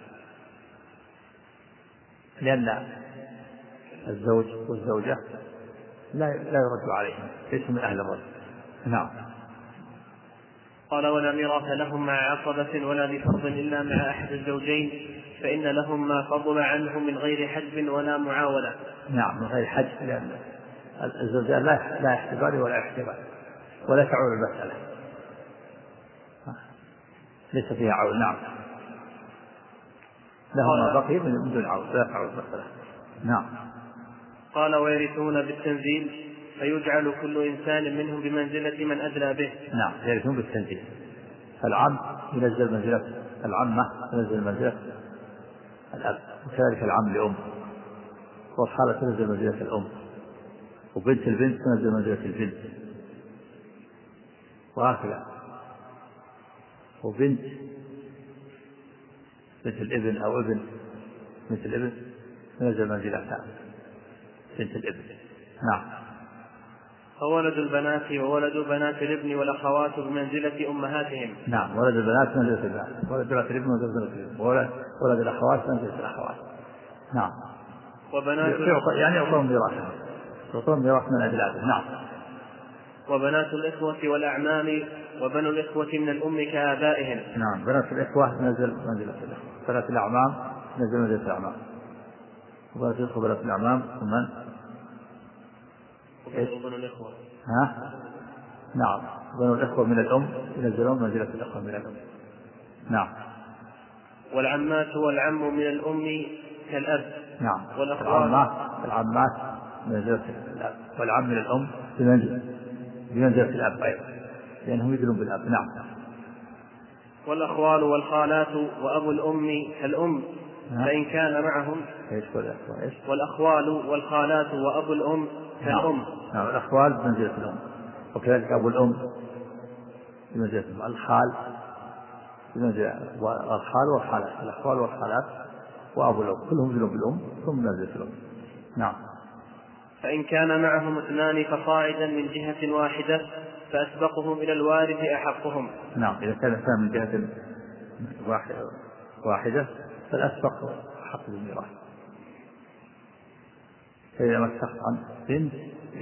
لأن الزوج والزوجة لا يرد عليهم، ليسوا من أهل الرد. نعم. قال: ولا ميراث لهم مع عصبة ولا ذي فرض إلا مع أحد الزوجين، فإن لهم ما فضل عنه من غير حجب ولا معاولة. نعم، من غير حجب، لأن الزوجان لا يحجبان ولا يحجبان، ولا تعول المسألة، ليس فيها عول. نعم، لهم ما بقي من دون عول، لا تعول المسألة. نعم. قال: ويرثون بالتنزيل، فيجعل كل إنسان منهم بمنزلة من أدلى به. نعم، يرثون بالتنزيل، العم ينزل منزلة العمة، ينزل منزلة الأب، وكذلك العم لأم، والخالة تنزل منزلة الأم، وبنت البنت تنزل منزلة البنت، وهكذا، وبنت الابن أو ابن بنت الابن تنزل منزلة بنت الابن. نعم. فولد البنات وولد بنات الابن والأخوات بمنزلة أمهاتهم. نعم، ولد البنات منزلة البنات، ولد بنات الابن منزلة الابن، ولد الأخوات منزلة الأخوات. نعم. وبنات يعني يعطون ميراثهم، يعطون ميراث من أجلاده. نعم. وبنات الإخوة والأعمام وبنو الإخوة من الأم كآبائهم. نعم، بنات الإخوة تنزل منزلة الإخوة، بنات الأعمام تنزل منزلة الأعمام، وبنات الإخوة بنات الأعمام ومن وبنو الإخوة. نعم، بنو الإخوة من الأم ينزلون منزلة الإخوة من الأم. نعم. والعمات والعم من الأم كالأب. نعم. العمات بمنزلة الأب، والعم من الأم بمنزلة الأب أيضا، لأنهم يدلون بالأب. نعم. والأخوال والخالات وأبو الأم كالأم، فإن كان معهم والأخوال والخالات وأبو الأم كالأم. نعم. الأخوال بمنزلة الأم، وكذلك أبو الأم بمنزلة الأم، الخال والخالات، الأخوال والخالات وأبو الأم كلهم يدلون بالأم ثم منزلة الأم. نعم. فإن كان معهم 2 فصاعدا من جهة واحدة فأسبقهم إلى الوارث أحقهم. نعم. إذا كان من جهة واحدة فالأسبق حق الميراث. فإذا ما اتفق عن بنت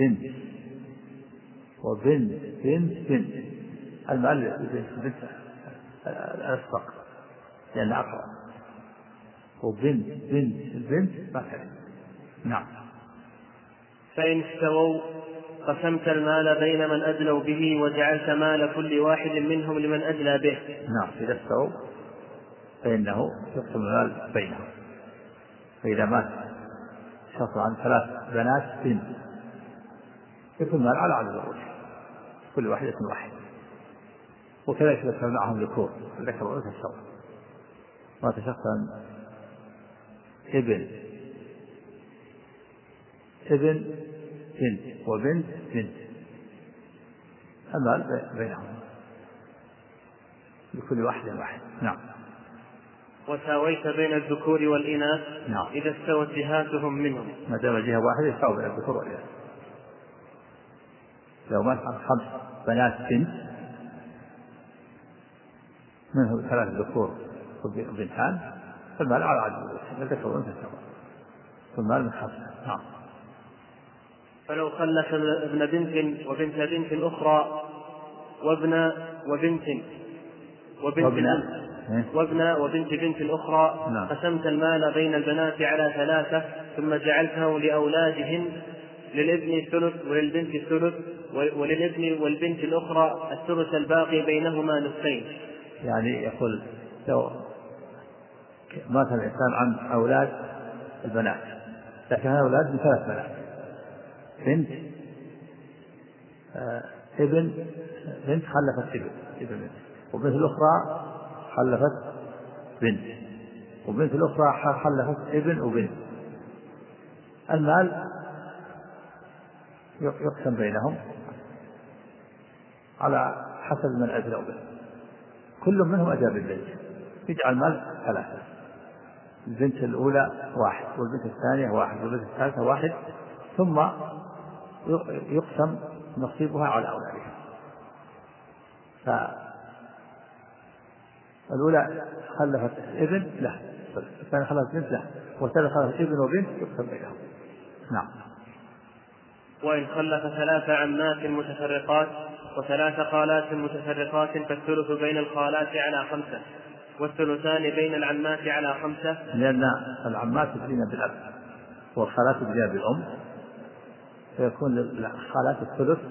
وبنت المؤلف بنت الأسبق لأن أقرأ، وبنت البنت ما كان. نعم. فإن استووا قسمت المال بين من أدلوا به وجعلت مال كل واحد منهم لمن أدلى به. نعم. إذا استووا فإنه يقسم المال بينهم. فإذا مات شخص عن 3 بنات بنت يكون المال على عدد الرجل، كل واحدة واحد. وكذلك إذا كان معهم ذكور الذكر والأنثى سواء. مات شخص عن ابن بنت وبنت المال بينهم لكل واحد. نعم. وساويت بين الذكور والإناث. نعم. إذا استوت جهاتهم منهم، ما دام جهة واحدة يساوي بين الذكور والإناث. لو مات عن 5 بنات بنت منه 3 ذكور وبنتان فالمال على عدد الذكر والأنثى سواء، فالمال من 5. نعم. فلو خلف ابن بنت وبنت بنت أخرى وابن وبنت بنت أخرى، نعم. قسمت المال بين البنات على 3 ثم جعلته لأولادهن، للابن الثلث وللبنت الثلث وللابن والبنت الأخرى الثلث الباقي بينهما نصفين. يعني يقول لو مات الإنسان عن أولاد البنات، لكن أولاد ب3 بنات، بنت بنت خلفت ابن، وبنت الأخرى خلفت بنت، وبنت الأخرى خلفت ابن وبنت. المال يقسم بينهم على حسب من أدلوا به، كل منهم أجاب البنت، يجعل المال 3، البنت الأولى 1 والبنت الثانية 1 والبنت الثالثة 1، ثم يقسم نصيبها على أولادها. فالأولى خلفت ابن له، الثانية خلفت بنت له، والثالثة خلفت ابن وبنت يقسم بينهم. نعم. وإن خلف 3 عمات متفرقات و3 خالات متفرقات فالثلث بين الخالات على 5 والثلثان بين العمات على 5، لأن العمات يدين بالأب والخالات يدين بالأم، فيكون للخالات الثلث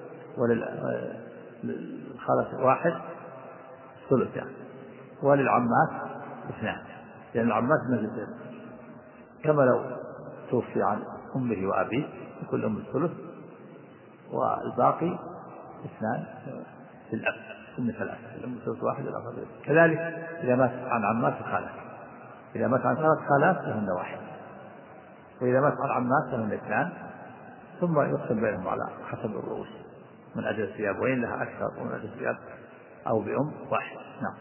وللخالات 1 ثلث يعني، وللعمات 2، لأن العمات نزلت كما لو توفي عن أمه وأبيه يكون أم الثلث والباقي 2 في الأب، ثم 3 الأم الثلث 1 والأب. كذلك إذا مات عن عمات وخالات، إذا مات عن 3 خالات فهن 1، وإذا مات عن عمات فهن 2، ثم يقسم بينهم على حسب الرؤوس من أجل الثياب، وإن لها أكثر ومن أجل الثياب أو بأم 1. نعم.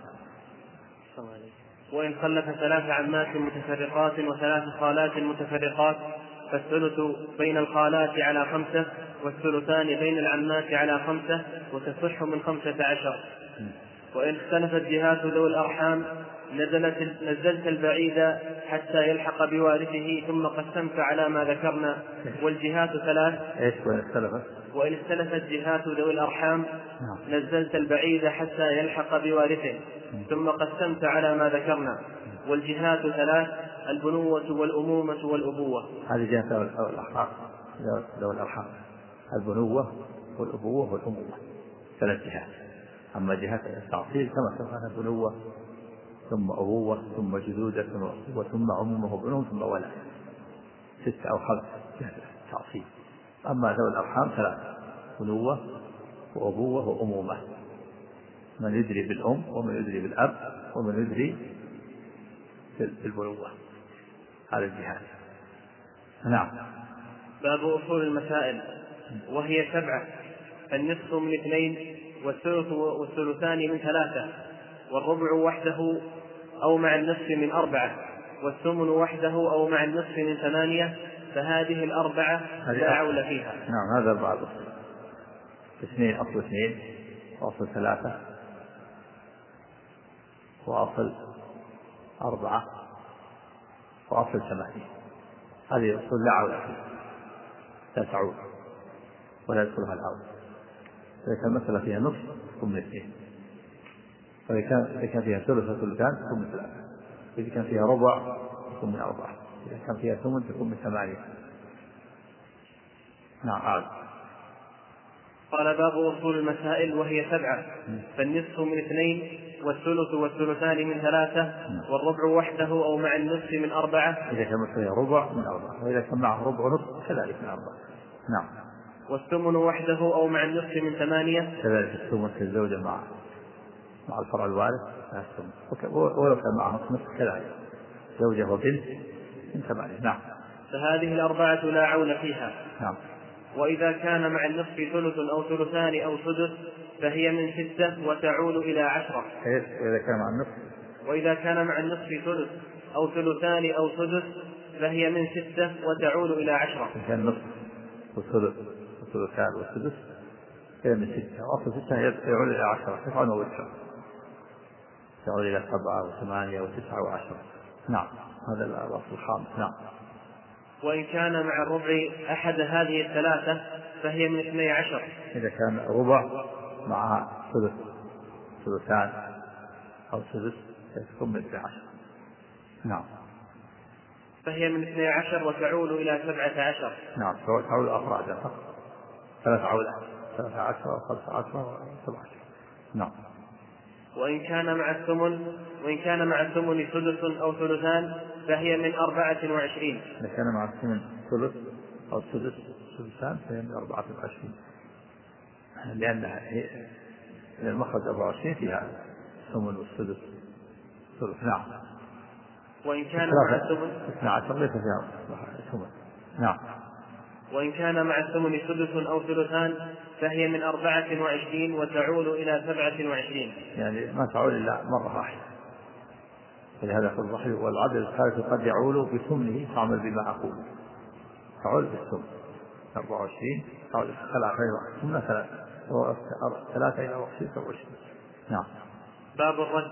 وإن خلف 3 عمات متفرقات و3 خالات متفرقات فالثلث بين الخالات على 5 والثلثان بين العمات على 5 وتصح من 15. وإن اختلفت جهات ذوي الأرحام نزلت البعيد حتى يلحق بوارثه ثم قسمت على ما ذكرنا. والجهات 3. وإن اختلفت جهات ذوي الأرحام نزلت البعيد حتى يلحق بوارثه ثم قسمت على ما ذكرنا. والجهات 3: البنوة والأمومة والأبوة. هذه جهات ذوي الأرحام، البنوة والأبوة والأمومة 3 جهات. أما جهات التعصيب كما سمعنا البنوة ثم أبوة ثم جدودة ثم عمومه وابنهم ثم ولد، 6 أو 5 جهة التعصيب. أما ذوي الأرحام 3: بنوة وأبوة وأمومة، من يدري بالأم ومن يدري بالأب ومن يدري بالبنوة، هذا الجهات. نعم. باب أصول المسائل وهي 7: النصف من 2 والثلث والثلثان من 3 والربع وحده أو مع النصف من 4 والثمن وحده أو مع النصف من 8، فهذه 4 لا عول فيها. نعم، هذا بعض 2 أصل 2 وأصل 3 وأصل 4 وأصل 8، هذه أصول لا عول فيها، لا تعود ولا يدخلها العود. إذا كان مسألة فيها نصف تكون من 2، وإذا كان فيها ثلث وثلثان تكون من 3، إذا كان فيها ربع تكون من 4، إذا كان فيها ثمن تكون من 8. نعم. عاد. قال: باب أصول المسائل وهي 7: فالنصف من 2 والثلث والثلثان من 3 والربع وحده أو مع النصف من 4. إذا كان فيها ربع من 4، وإذا كان معه ربع ونصف كذلك من 4. نعم. والثمن وحده أو مع النصف من 8. كذلك الثمن في الزوجة مع الفرع الوارث ولو كان معه نصف كذلك زوجة وبنت من 8. نعم. فهذه 4 لا عول فيها. نعم. وإذا كان مع النصف ثلث أو ثلثان أو سدس فهي من 6 وتعول إلى 10. إذا كان مع النصف. وإذا كان مع النصف ثلث أو ثلثان أو سدس فهي من 6 وتعول إلى 10. إذا كان نصف وثلث وثلثان والسدس هي من 6، وأصل 6 يعود إلى 10، 9 و10 يعود إلى 7 و8 و9 و10. نعم. هذا الأصل الخامس. نعم. وإن كان مع الربع أحد هذه 3 فهي من 12. إذا كان ربع مع ثلث ثلثان أو سدس تكون من 12. نعم. فهي من 12 وتعول إلى 17. نعم. تعول أفرادا فقط، 3 عولات، 13 و15 و17. نعم. وإن كان مع الثمن سدس أو ثلثان فهي من 24. إذا كان مع الثمن ثلث أو سدسان فهي من 24، لأنها المخرج 24 فيها الثمن والسدس ثلث. نعم. وإن كان مع الثمن 12 ليس فيها ثمن. نعم. وإن كان مع الثمن سدس أو ثلثان فهي من 24 وتعول إلى 27. يعني ما تعول إلا مرة واحدة، ولهذا في الضحي والعدل الثالث قد يعول بثمنه تعمل بما أقول، تعول بالثمن 24 تعول 3 إلى 26. نعم. باب الرد.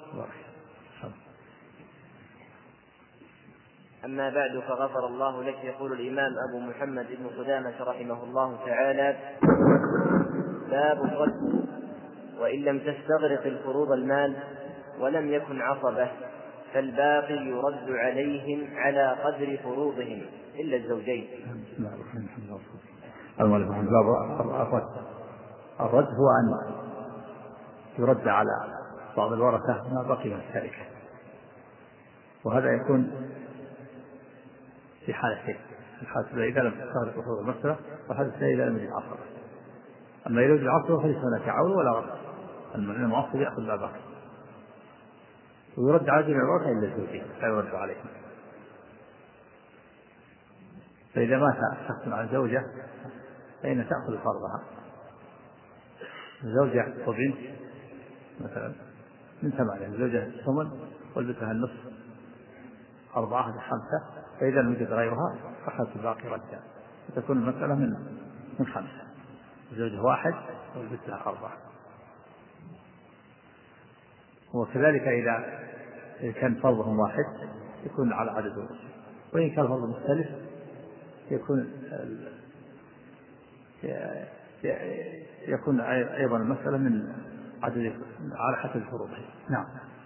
أما بعد، فغفر الله لك. يقول الإمام أبو محمد بن قدامة رحمه الله تعالى: باب الرد: وإن لم تستغرق الفروض المال ولم يكن عصبة فالباقي يرد عليهم على قدر فروضهم إلا الزوجين. بسم الله الرحمن الرحيم. الرد هو أن يرد على بعض الورثة ما بقي من التركة، وهذا يكون في حالتين: الحالة إذا لم تستغرق فروض المسألة، والحالة إذا لم يجد عصبة. أما إذا وجد عصبة فليس هناك عول ولا رد، المعصب يأخذ ما بقي ويرد على جميع الورثة إلا الزوجين لا يرد عليهم. فإذا مات شخص عن زوجة فإن تأخذ فرضها، زوجة وبنت مثلا من 8، الزوجة الثمن والبنتها النصف 4 هذه 5، فإذا لم يوجد غيرها أخذت الباقي ردا، فتكون المسألة من 5، الزوجة 1 والبنتها 4. وكذلك إذا كان فرضهم 1 يكون على عدد الرسل، وإن كان فرض مختلف يكون أيضا المسألة من عدد على حسب فروضه. نعم.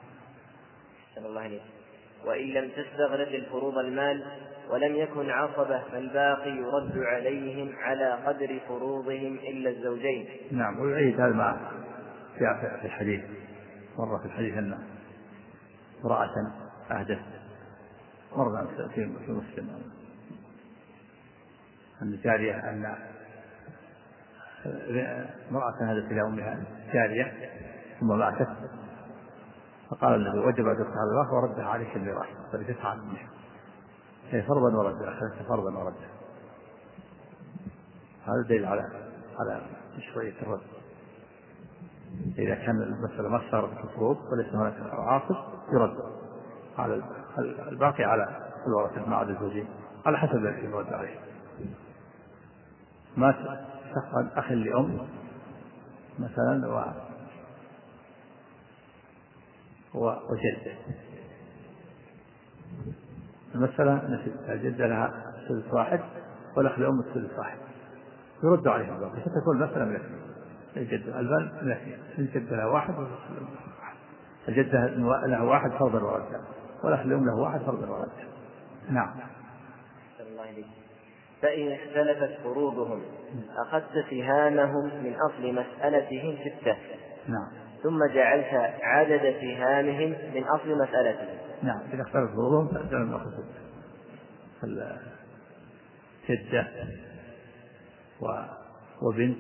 وإن لم تستغرق الفروض المال ولم يكن عصبة فالباقي يرد عليهم على قدر فروضهم إلا الزوجين. نعم. ويعيد هذا ما في الحديث، مرة في الحديث امرأة أهدت مرة في مسلم أن جارية أن امرأة أهدت إلى أمها جارية ثم ماتت، فقال النبي وجب أن يدفع الميراث وردها عليك الميراث فرجتها عن أمها، هي فرضا وردها، أخذتها فرضا وردها. هذا دليل على مشروعية الرد إذا كان المسألة ما صارت الفروض وليس هناك عاصب يرد على الباقي على الورثة مع الزوجين على حسب الذي يرد عليه. مات شخص أخ لأم مثلا وجدة، المسألة نسيت الجدة لها ثلث واحد والأخ لأم الثلث واحد، يرد عليهم الباقي فتكون المسألة من اثنين، الجدة البن من اثنين، الجدة لها واحد الجدة له واحد فرضا وردا والأخ لأم له واحد فرضا وردا. نعم. فإن اختلفت فروضهم أخذت سهامهم من أصل مسألتهم 6. نعم. ثم جعلت عدد سهامهم من أصل مسألتهم. نعم. إذا اختلفت فروضهم فأجل نأخذ جدة وبنت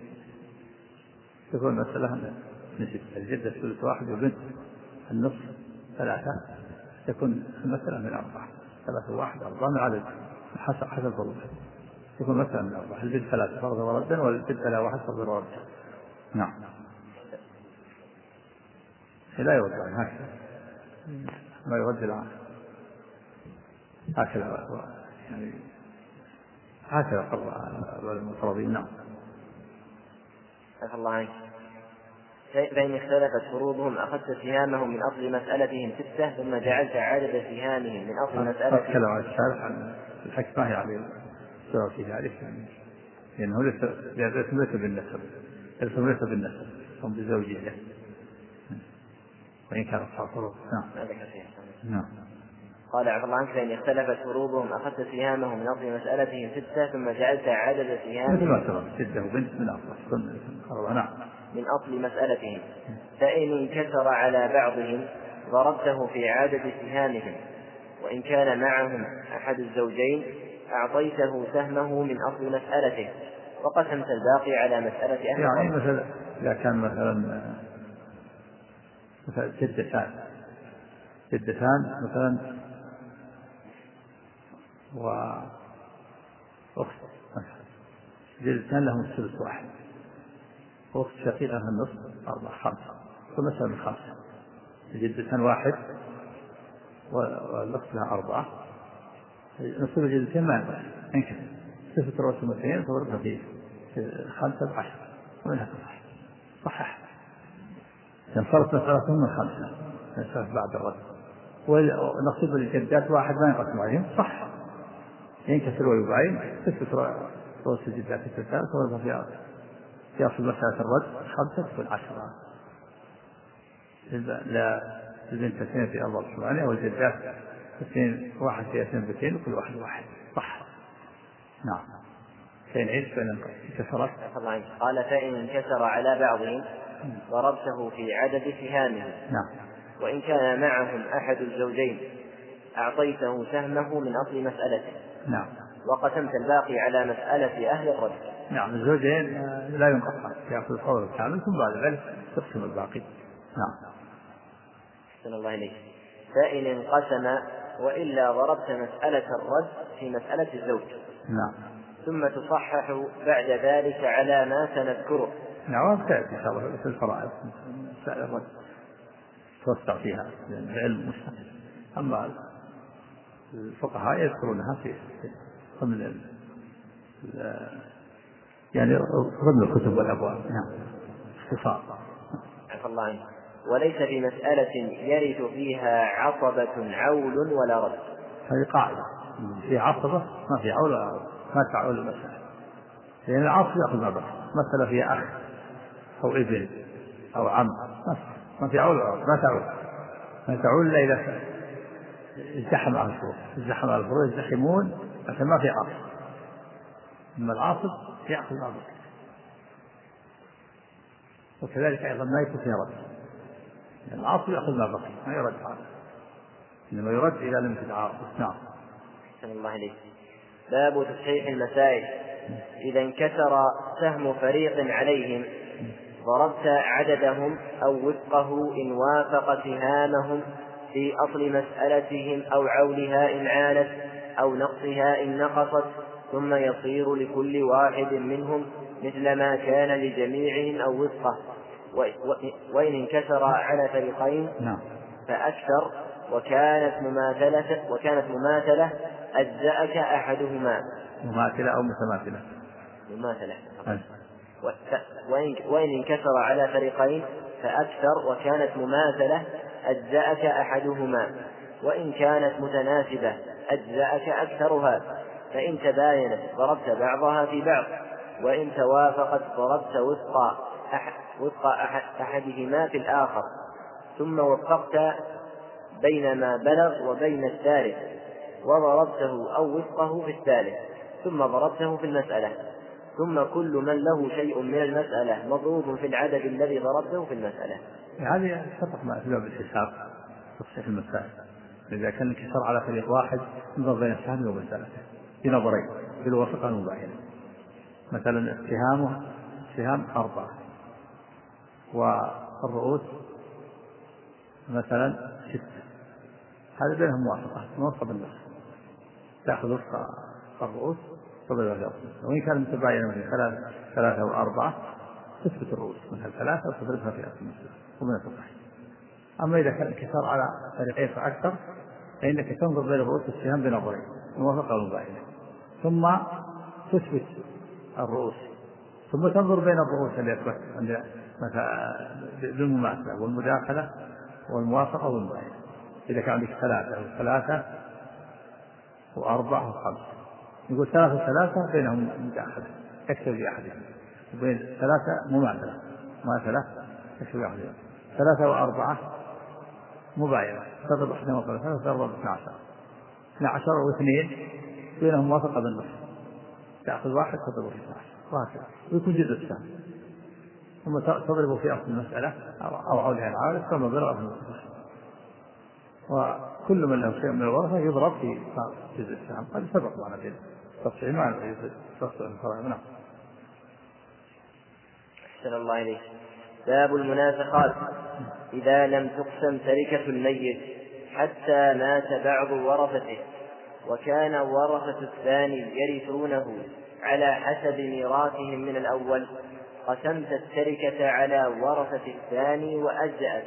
تكون مسألة نسبة، الجدة ثلث واحد وبنت النصف 3، تكون المسألة من 4، 3 واحد 4 من عدد حسب فروضها، تكون مسألة من 4، البنت 3 فرضا وردا والبنت لها 1 فرضا وردا. نعم. لا يرد عنه هكذا ما يرد الآن هكذا يعني هكذا قرر المفروضين. نعم. عفى الله عنك. فإن اختلفت فروضهم أخذت سهامهم من أصل مسألتهم 6 ثم جعلت عدد سهامهم من أصل مسألتهم. أتكلم عن الشارح عن الحكمة يعني سوى في ذلك لأنه ليس بالنسب هم بزوجية وإن كان أصحاب فروض. نعم. قال عفى الله عنك. فإن اختلفت فروضهم أخذت سهامهم من أصل مسألتهم 6 ثم جعلت عدد سهامهم مثل ما سبق 6 وبنت من أصل. نعم. من أصل مسألتهم. فإن انكسر على بعضهم ضربته في عدد سهامهم، وإن كان معهم أحد الزوجين أعطيته سهمه من أصل مسألته وقسمت الباقي على مسألة أهل يعني مثلا إذا كان مثلا جدتان مثلا وأخت مثلا، جدتان لهم الثلث واحد وأخت شقيقة لها النصف 4 5، فمثلا من 5 جدتان 1 والأخت لها 4، نصف الجدتين ما ينقص انكسر صفة رأس المثلين تضربها في 5 10 ومنها صحح صارت مسألة من 5 مسألة بعد الرد، ونصيب الجدات 1 ما ينقسم عليهم صح ينكسر ويباين صفة رأس الجدات الثالث تضربها في أصل مسألة الرد 5 تكون 10. لا البنت 2 في 4 والجدات 2 1 في 2 2 وكل واحد 1 صح. نعم. فإن عيش فإن انكسرت. قال فإن انكسر على بعضهم ضربته في عدد سهامهم. نعم. وإن كان معهم أحد الزوجين أعطيته سهمه من أصل مسألته. نعم. وقسمت الباقي على مسألة أهل الرد. نعم. الزوجين لا ينقص يأخذ الفور الكامل ثم بعد ذلك تقسم الباقي. نعم. أحسن الله إليك. فإن انقسم وإلا ضربت مسألة الرد في مسألة الزوج. نعم. ثم تصحح بعد ذلك على ما سنذكره. نعم. وكذلك إن شاء الله في الفرائض مسألة الرد توسع فيها العلم مستقل، أما الفقهاء يذكرونها في ضمن يعني ضمن الكتب والأبواب. نعم. اختصار. عفى الله عنه. وليس في مسألة يرث فيها عصبة عول ولا رد. هذه قاعدة في عصبة ما في عول ولا رد ما تعول المسألة، لأن العصب يأخذ ما بقي. مسألة فيها أخ أو ابن أو عم ما في عول ولا رد ما تعول إلا إذا ازدحم على الفروع يزدحمون عشان ما في عاصب، أما العاصب يأخذ ما بقي. وكذلك أيضا ما يكون فيه رد، العاصب يأخذ ما بقي ما يرد هذا. إنما يرد إلى لم يتعارض. نعم. أحسن الله إليك. باب تصحيح المسائل. إذا انكسر سهم فريق عليهم ضربت عددهم أو وفقه إن وافق سهامهم في أصل مسألتهم أو عولها إن عانت أو نقصها إن نقصت، ثم يصير لكل واحد منهم مثل ما كان لجميعهم أو وفقه. وإن انكسر على فريقين فأكثر وكانت مماثلة أجزأك أحدهما. مماثلة أو متماثلة؟ مماثلة. وإن انكسر على فريقين فأكثر وكانت مماثلة أجزأك أحدهما، وإن كانت متناسبة أجزأك أكثرها، فإن تباينت ضربت بعضها في بعض، وإن توافقت ضربت وفق أحدهما في الآخر، ثم وفقت بين ما بلغ وبين الثالث وضربته أو وفقه في الثالث، ثم ضربته في المسألة، ثم كل من له شيء من المسألة مضروب في العدد الذي ضربته في المسألة. هذه تطبق مع أسباب الحساب تصحيح المسائل. إذا كان الانكسار على فريق واحد ينظر بين السهم ومسألته بنظرين بالوسط المباينة. مثلا السهام 4 والرؤوس مثلا 6، هذا بينهم موافقة بالنص، تأخذ وفق الرؤوس تضرب في أصل. وإن كان متباينا مثل 3 و4 تثبت الرؤوس مثل 3 وتضربها في أصل ومن الصحيح. أما إذا كان انكسار على فريقين فأكثر فإنك تنظر بين الرؤوس والسهام بنظرين موافقة المباينة، ثم تثبت الرؤوس، ثم تنظر بين الرؤوس اللي يثبت عند بالمماثلة والمداخلة والموافقة والمباينة. إذا كان عندك 3 و4 و5 يقول 3 و3 بينهم مداخلة يكتب بأحدهم، وبين 3 مماثلة يكتب بأحدهم، 3 و4 مباينة تضرب 12 تضرب 12 و2 بينهم موافقة بالنص، تأخذ واحد تضرب في 12 وهكذا، ويكون جزء السهم، ثم تضرب في أصل المسألة أو عولها العالم ثم ضرب في النص. وكل من له شيء من الورثة يضرب في جزء السهم. هذا سبق معنا في تصحيح معنا تصحيح الفرع. نعم. أحسن الله إليك. باب المنافقات. إذا لم تقسم تركة الميت حتى مات بعض ورثته وكان ورثة الثاني يرثونه على حسب ميراثهم من الأول، قسمت التركة على ورثة الثاني وأجزأت.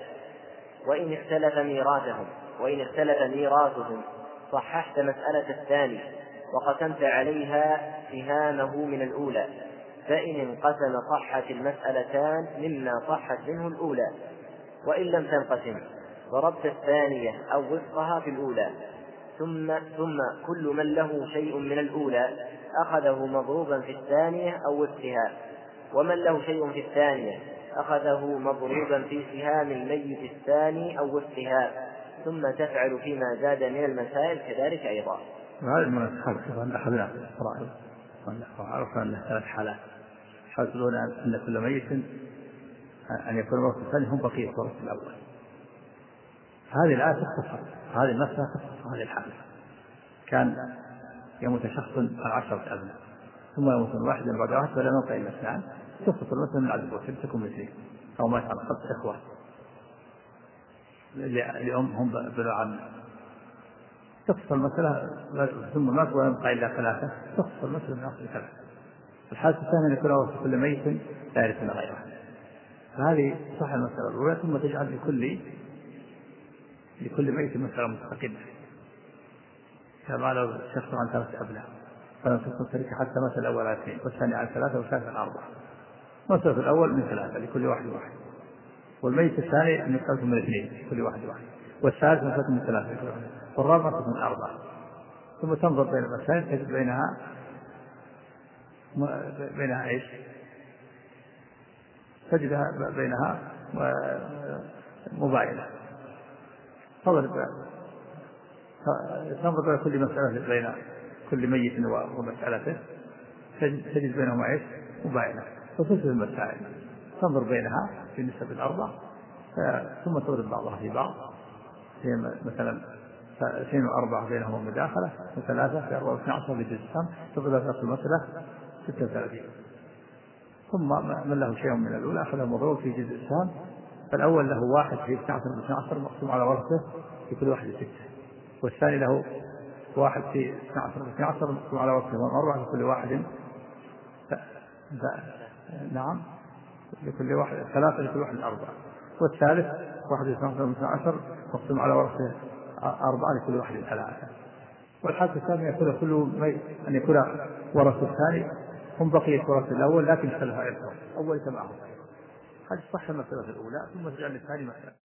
وإن اختلف ميراثهم صححت مسألة الثاني وقسمت عليها سهامه من الأولى، فإن انقسم صحت المسألتان مما صحت منه الأولى، وإن لم تنقسم ضربت الثانية أو وفقها في الأولى، ثم كل من له شيء من الأولى أخذه مضروبا في الثانية أو وفقها، ومن له شيء في الثانية أخذه مضروبا في سهام الميت الثاني أو وفقها، ثم تفعل فيما زاد من المسائل كذلك أيضا. وهذا المناسخات كما أخذنا في الفرائض وعرفنا أنها 3 حالات. يحصلون أن كل ميت أن يكون الورثة الثاني هم بقية الورثة الأول. هذه الآية تختصر هذه المسألة، تختصر هذه الحالة. كان يموت شخص عن 10 أبناء ثم يموت واحد بعد واحد فلا يبقى إلا 2، تختصر المسألة من عدد الورثة تكون 2، أو مات عن 5 إخوة لأم هم بلا عم، تختصر المسألة ثم مات ولا يبقى إلا 3، تختصر المسألة من أصل 3. الحالة الثانية أن يكون ورثة كل ميت لا يرثون غيره، فهذه صح المسألة الأولى، ثم تجعل لكل ميت مسألة مستقلة. كما لو شخص عن 3 أبناء فلم تكن تركة حتى مثل الأول على 2 والثاني على 3 والثالث على 4، مسألة الأول من 3 لكل واحد، والميت الثاني أن يقسم من 2 لكل واحد، والثالث مسألة من 3 لكل واحد، والرابع من 4. ثم تنظر بين المسائل تجد بينها إيش؟ تجدها بينها مباينة. تنظر بين كل مسألة بين كل ميت ومسألته تجد بينهما إيش؟ مباينة. وتسلم المسائل تنظر بينها في نسب 4 ثم تضرب بعضها في بعض. هي مثلا فاثنين وأربعة بينهم مداخلة، وثلاثة في 4 12 بجزء السهم، تضرب نفس المسألة 36. ثم من له شيء من الأولى أخذ مضروب في جزء السهم، فالأول له 1 في 12 ب 12 مقسوم على ورثته في كل واحد 6، والثاني له 1 في 12 ب 12 مقسوم على ورثته 4 في كل واحد نعم لكل واحد 3 لكل واحد 4، والثالث 1 في 12 ب 12 مقسوم على ورثته 4 لكل واحد 3. والحالة الثانية أن يكون ورث الثاني هم بقية ورث الأول لكن اختلف عرفهم، أول سماعهم. هذه صح المسألة الأولى، ثم تجعل الثاني مسألة.